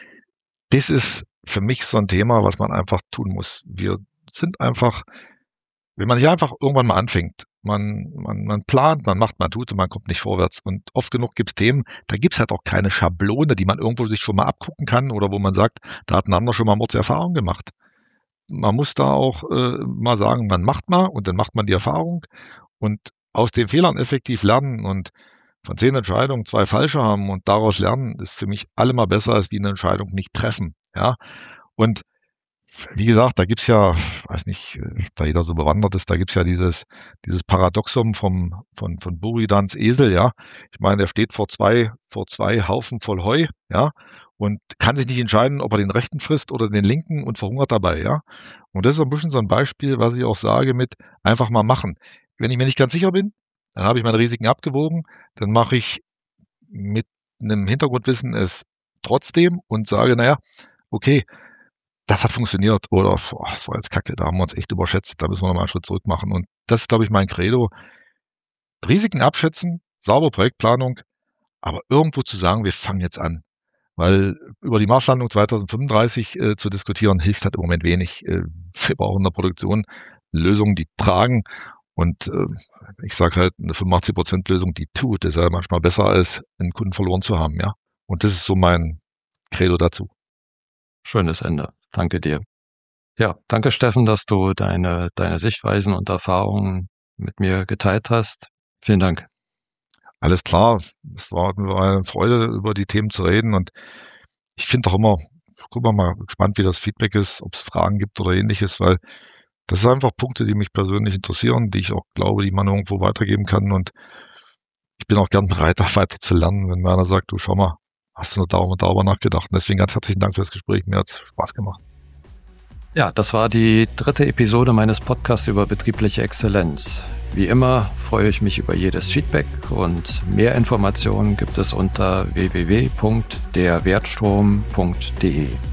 Das ist für mich so ein Thema, was man einfach tun muss. Wir sind einfach, wenn man hier einfach irgendwann mal anfängt, man, man, man plant, man macht, man tut und man kommt nicht vorwärts. Und oft genug gibt es Themen, da gibt es halt auch keine Schablone, die man irgendwo sich schon mal abgucken kann oder wo man sagt, da hat ein anderer schon mal Mordserfahrung gemacht. Man muss da auch äh, mal sagen, man macht mal und dann macht man die Erfahrung und aus den Fehlern effektiv lernen und von zehn Entscheidungen zwei falsche haben und daraus lernen, ist für mich allemal besser, als wie eine Entscheidung nicht treffen. Ja, und wie gesagt, da gibt's ja, weiß nicht, da jeder so bewandert ist, da gibt's ja dieses, dieses Paradoxum vom, von, von Buridans Esel, ja. Ich meine, der steht vor zwei, vor zwei Haufen voll Heu, ja, und kann sich nicht entscheiden, ob er den rechten frisst oder den linken und verhungert dabei, ja. Und das ist ein bisschen so ein Beispiel, was ich auch sage mit einfach mal machen. Wenn ich mir nicht ganz sicher bin, dann habe ich meine Risiken abgewogen, dann mache ich mit einem Hintergrundwissen es trotzdem und sage, naja, okay, das hat funktioniert oder boah, das war jetzt kacke, da haben wir uns echt überschätzt, da müssen wir nochmal einen Schritt zurück machen. Und das ist, glaube ich, mein Credo. Risiken abschätzen, saubere Projektplanung, aber irgendwo zu sagen, wir fangen jetzt an. Weil über die Marslandung zweitausendfünfunddreißig äh, zu diskutieren, hilft halt im Moment wenig. Äh, wir brauchen in der Produktion Lösungen, die tragen. Und äh, ich sage halt, eine fünfundachtzig Prozent Lösung, die tut, ist ja manchmal besser, als einen Kunden verloren zu haben. Ja. Und das ist so mein Credo dazu. Schönes Ende. Danke dir. Ja, danke Steffen, dass du deine, deine Sichtweisen und Erfahrungen mit mir geteilt hast. Vielen Dank. Alles klar. Es war eine Freude, über die Themen zu reden. Und ich finde auch immer, guck mal, mal gespannt, wie das Feedback ist, ob es Fragen gibt oder ähnliches, weil das sind einfach Punkte, die mich persönlich interessieren, die ich auch glaube, die man irgendwo weitergeben kann. Und ich bin auch gern bereit, da weiter zu lernen, wenn mir einer sagt, du schau mal, hast du noch darüber, darüber nachgedacht? Und deswegen ganz herzlichen Dank für das Gespräch. Mir hat es Spaß gemacht. Ja, das war die dritte Episode meines Podcasts über betriebliche Exzellenz. Wie immer freue ich mich über jedes Feedback und mehr Informationen gibt es unter w w w punkt der wertstrom punkt d e.